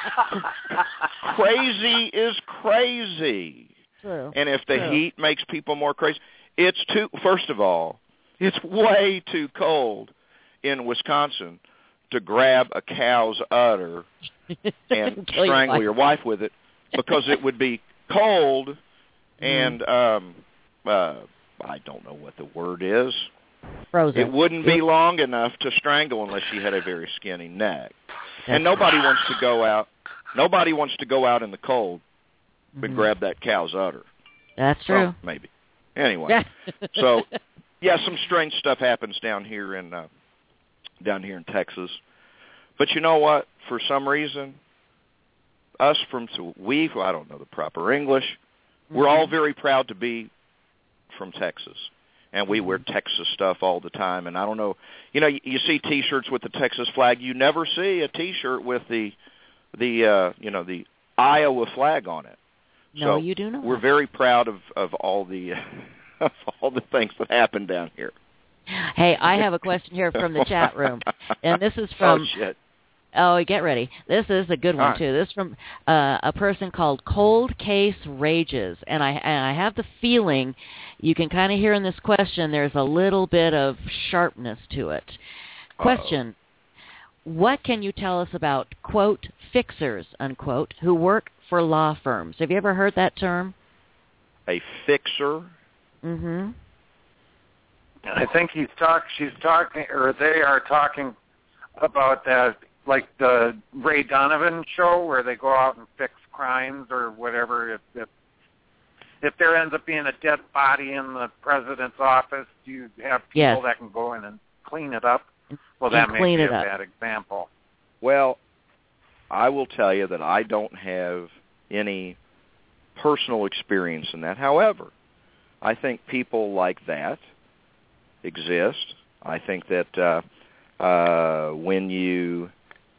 Crazy is crazy. True. And if the heat makes people more crazy, first of all, it's way too cold in Wisconsin to grab a cow's udder and strangle your wife with it, because it would be cold and I don't know what the word is. Frozen. It wouldn't be long enough to strangle unless she had a very skinny neck. And nobody wants to go out in the cold and grab that cow's udder. That's true. Well, maybe. Anyway. So, yeah, some strange stuff happens down here in Texas. But you know what? For some reason, I don't know the proper English, we're all very proud to be from Texas. And we wear Texas stuff all the time. And I don't know, you see T-shirts with the Texas flag. You never see a T-shirt with the Iowa flag on it. No, you do not. We're very proud of all the of all the things that happen down here. Hey, I have a question here from the chat room, and this is from. Oh shit! Oh, get ready. This is a good one too. This is from a person called Cold Case Rages, and I have the feeling you can kind of hear in this question there's a little bit of sharpness to it. Question: what can you tell us about, quote, fixers, unquote, who work for law firms? Have you ever heard that term? A fixer? Mm-hmm. I think she's talking, or they are talking about that, like the Ray Donovan show, where they go out and fix crimes or whatever. if there ends up being a dead body in the president's office, do you have people that can go in and clean it up? Well, that may be a bad example. Well, I will tell you that I don't have any personal experience in that. However, I think people like that exist. I think that when you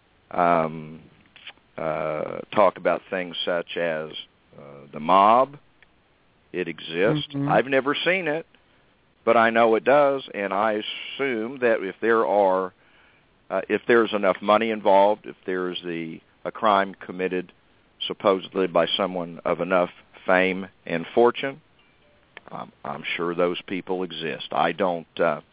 talk about things such as the mob, it exists. Mm-hmm. I've never seen it, but I know it does, and I assume that if there's enough money involved, if there's a crime committed supposedly by someone of enough fame and fortune, I'm sure those people exist. I don't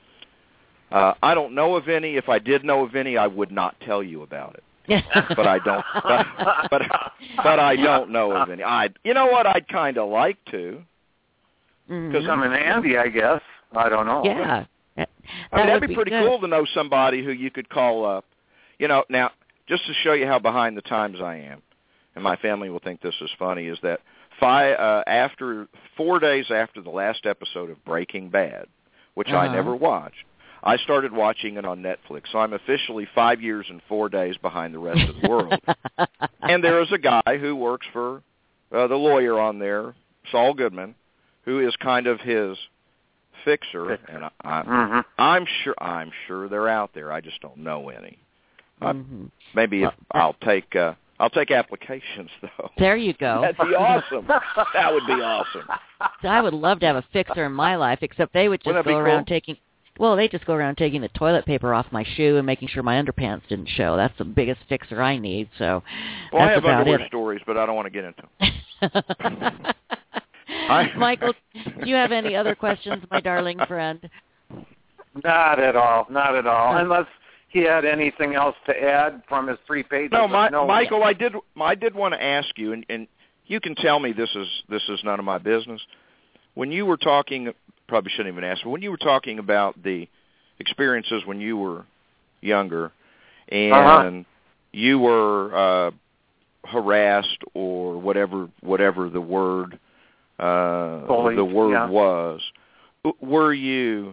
know of any. If I did know of any, I would not tell you about it. But I don't. But I don't know of any. You know what? I'd kind of like to. Because I'm an Andy, I guess. I don't know. Yeah. That'd be pretty cool to know somebody who you could call up. Now, just to show you how behind the times I am, and my family will think this is funny, is that 4 days after the last episode of Breaking Bad, which I never watched, I started watching it on Netflix. So I'm officially 5 years and 4 days behind the rest of the world. And there is a guy who works for the lawyer on there, Saul Goodman, who is kind of his fixer, and I'm sure they're out there. I just don't know any. Maybe I'll take applications though. There you go. That'd be awesome. That would be awesome. I would love to have a fixer in my life, except they would just go around taking. Well, they just go around taking the toilet paper off my shoe and making sure my underpants didn't show. That's the biggest fixer I need. So, well, that's I have about underwear it. stories, but I don't want to get into them. Michael, do you have any other questions, my darling friend? Not at all. Unless he had anything else to add from his 3 pages. No, Michael, I did want to ask you, and you can tell me this is none of my business. When you were talking, probably shouldn't even ask, but when you were talking about the experiences when you were younger, and you were harassed or whatever the word was, were you?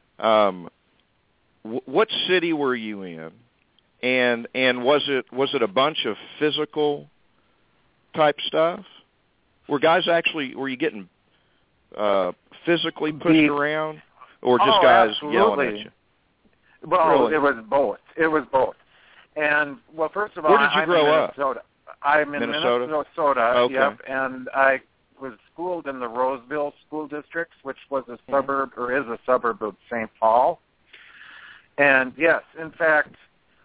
What city were you in? And was it a bunch of physical type stuff? Were you getting physically pushed around, or just guys absolutely. yelling at you? Well, really? It was both. And well, first of all, where did you grow up? I'm in Minnesota. Okay. Yep, and I was schooled in the Roseville School District, which was a suburb or is a suburb of St. Paul. And yes, in fact,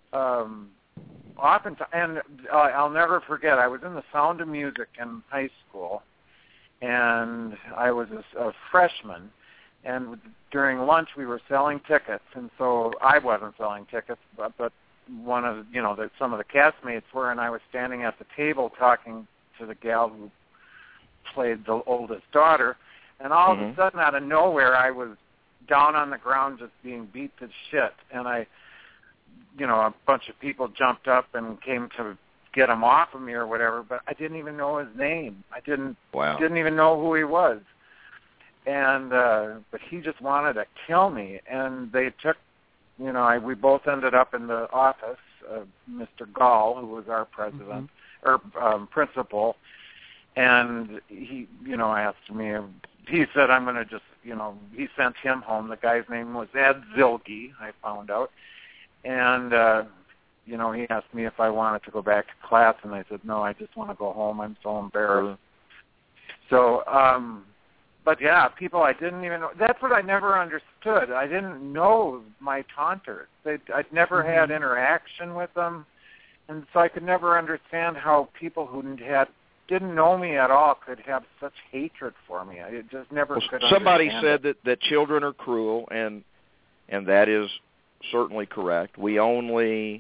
oftentimes, and I'll never forget, I was in the Sound of Music in high school, and I was a freshman, and during lunch we were selling tickets, and so I wasn't selling tickets, but one of some of the castmates were, and I was standing at the table talking to the gal who played the oldest daughter, and all of a sudden, out of nowhere, I was down on the ground just being beat to shit, and a bunch of people jumped up and came to get him off of me or whatever, but I didn't even know his name. I didn't even know who he was. And but he just wanted to kill me, and they took, we both ended up in the office of Mr. Gall, who was our president, or principal, and he, asked me, he said, I'm going to just, he sent him home. The guy's name was Ed Zilke, I found out. And, he asked me if I wanted to go back to class, and I said, no, I just want to go home. I'm so embarrassed. So, but yeah, people I didn't even know. That's what I never understood. I didn't know my taunters. I'd never had interaction with them. And so I could never understand how people who didn't know me at all could have such hatred for me. I just never could understand. Somebody said that children are cruel, and that is certainly correct. We only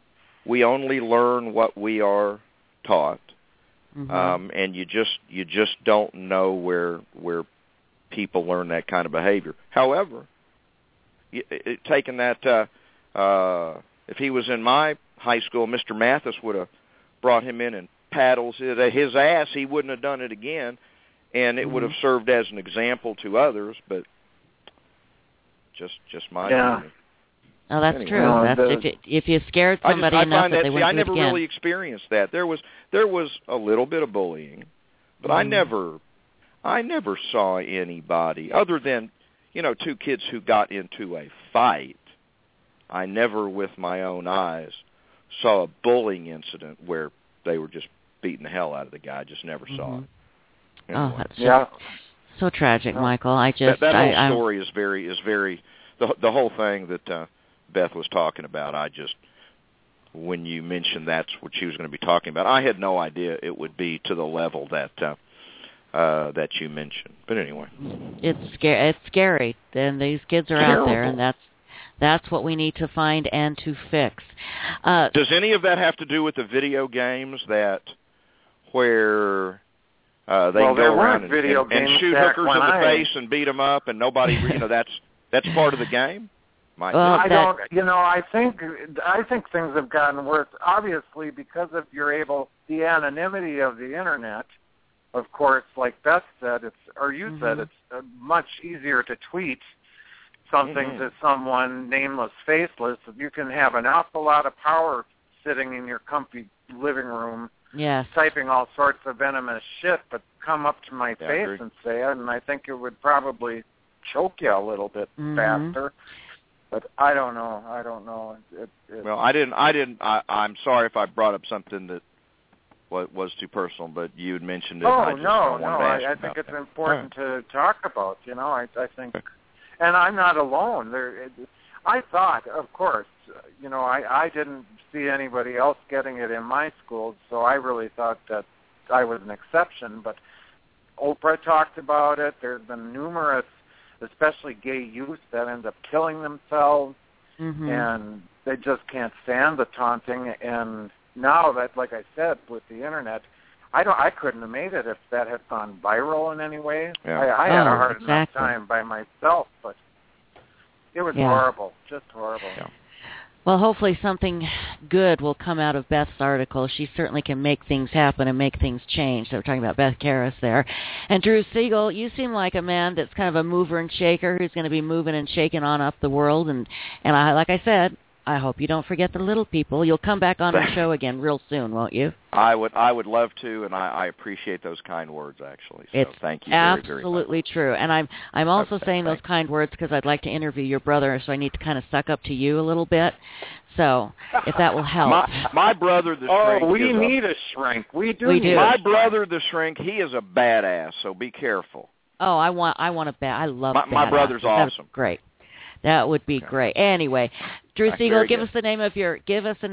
learn what we are taught, and you just don't know where people learn that kind of behavior. However, taking that, if he was in my high school, Mr. Mathis would have brought him in and paddles his ass, he wouldn't have done it again. and it would have served as an example to others, but just my opinion. Oh, that's anyway, true. That's if you scared somebody enough that they wouldn't I do it never again. really experienced that. There was a little bit of bullying, but I never saw anybody other than, two kids who got into a fight. I never, with my own eyes, saw a bullying incident where they were just beating the hell out of the guy. I just never saw it. Anyway. Oh, that's just so tragic, Michael. I just that whole story is very the whole thing that Beth was talking about. When you mentioned that's what she was going to be talking about, I had no idea it would be to the level that you mentioned. But anyway, it's scary. And these kids are out there, and that's what we need to find and to fix. Does any of that have to do with the video games where they go around and shoot hookers in the face and beat them up, and nobody, that's part of the game? I think things have gotten worse. Obviously, because of the anonymity of the internet. Of course, like Beth said, said, it's much easier to tweet something to someone nameless, faceless. You can have an awful lot of power sitting in your comfy living room, typing all sorts of venomous shit, but come up to my face and say it, and I think it would probably choke you a little bit faster. But I don't know. Well, I'm sorry if I brought up something that was too personal, but you had mentioned it. I think it's important to talk about. I think, and I'm not alone. I thought, of course, I didn't see anybody else getting it in my school, so I really thought that I was an exception. But Oprah talked about it. There's been numerous, especially gay youth, that end up killing themselves, and they just can't stand the taunting. And now that, like I said, with the internet, I couldn't have made it if that had gone viral in any way. Yeah. I had a hard enough time by myself, but it was horrible, just horrible. Yeah. Well, hopefully something good will come out of Beth's article. She certainly can make things happen and make things change. So we're talking about Beth Karas there. And Drew Siegel, you seem like a man that's kind of a mover and shaker who's going to be moving and shaking on up the world. And like I said, I hope you don't forget the little people. You'll come back on our show again real soon, won't you? I would love to, and I appreciate those kind words, actually. So thank you very, very much. Absolutely true. And I'm also saying those kind words because I'd like to interview your brother, so I need to kind of suck up to you a little bit. So if that will help. My brother, the shrink. Oh, we need a shrink. We do. My brother, the shrink, he is a badass, so be careful. Oh, I want a bad. I love my brother's awesome. That's great. That would be great. Anyway, Drew Siegel, give us the name of your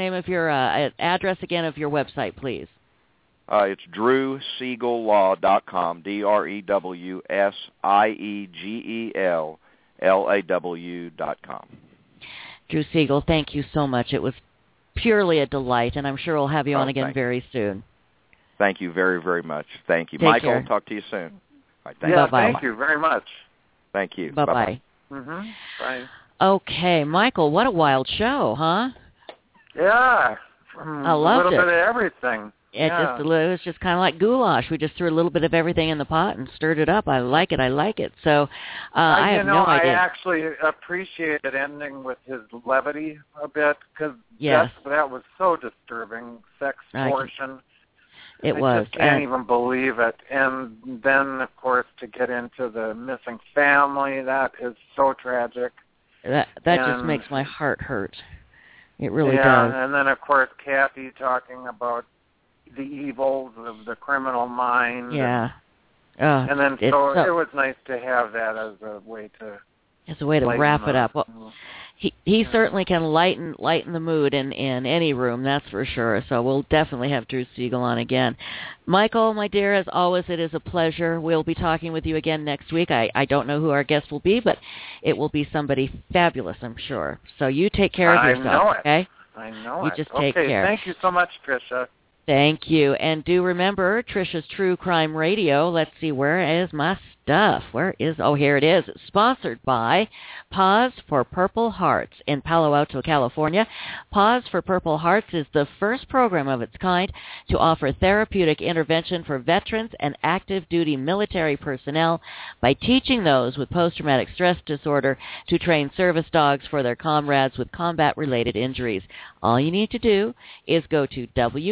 address again of your website, please. It's DrewSiegelLaw.com. DrewSiegellaw.com. Drew Siegel, thank you so much. It was purely a delight, and I'm sure we'll have you on again very soon. Thank you very, very much. Thank you. Take Michael, care. Talk to you soon. All right, Bye-bye. Thank you very much. Thank you. Bye-bye. Bye. Okay, Michael, what a wild show, huh? Yeah. I loved a little bit of everything. It was just kind of like goulash. We just threw a little bit of everything in the pot and stirred it up. I like it. So I have no idea. I actually appreciated ending with his levity a bit because that was so disturbing. Sex torsion. It was. I can't even believe it. And then, of course, to get into the missing family, that is so tragic. That just makes my heart hurt. It really does. Yeah, and then, of course, Kathy talking about the evils of the criminal mind. Yeah. And then it was nice to have that as a way to... As a way to wrap it up. Well, he certainly can lighten the mood in any room, that's for sure. So we'll definitely have Drew Siegel on again. Michael, my dear, as always, it is a pleasure. We'll be talking with you again next week. I don't know who our guest will be, but it will be somebody fabulous, I'm sure. So you take care of yourself, okay? I know you just take care. Thank you so much, Tricia. Thank you. And do remember, Tricia's True Crime Radio. Let's see, where is my stuff. Where is, oh, here it is. It's sponsored by Pause for Purple Hearts in Palo Alto, California. Pause for Purple Hearts is the first program of its kind to offer therapeutic intervention for veterans and active duty military personnel by teaching those with post-traumatic stress disorder to train service dogs for their comrades with combat-related injuries. All you need to do is go to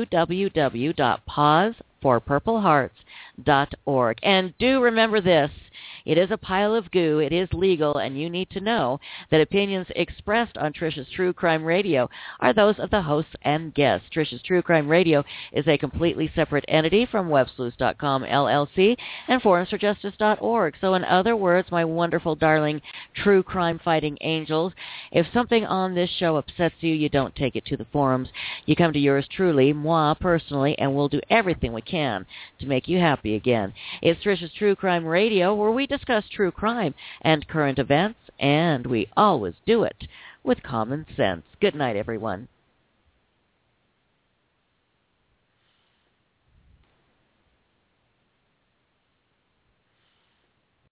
www.pauseforpurplehearts.org. And do remember this. It is a pile of goo. It is legal, and you need to know that opinions expressed on Trish's True Crime Radio are those of the hosts and guests. Trish's True Crime Radio is a completely separate entity from websleuths.com LLC and forumsforjustice.org. So in other words, my wonderful, darling, true crime fighting angels, if something on this show upsets you, you don't take it to the forums. You come to yours truly, moi personally, and we'll do everything we can to make you happy again. It's Trish's True Crime Radio, where we discuss true crime and current events, and we always do it with common sense. Good night, everyone.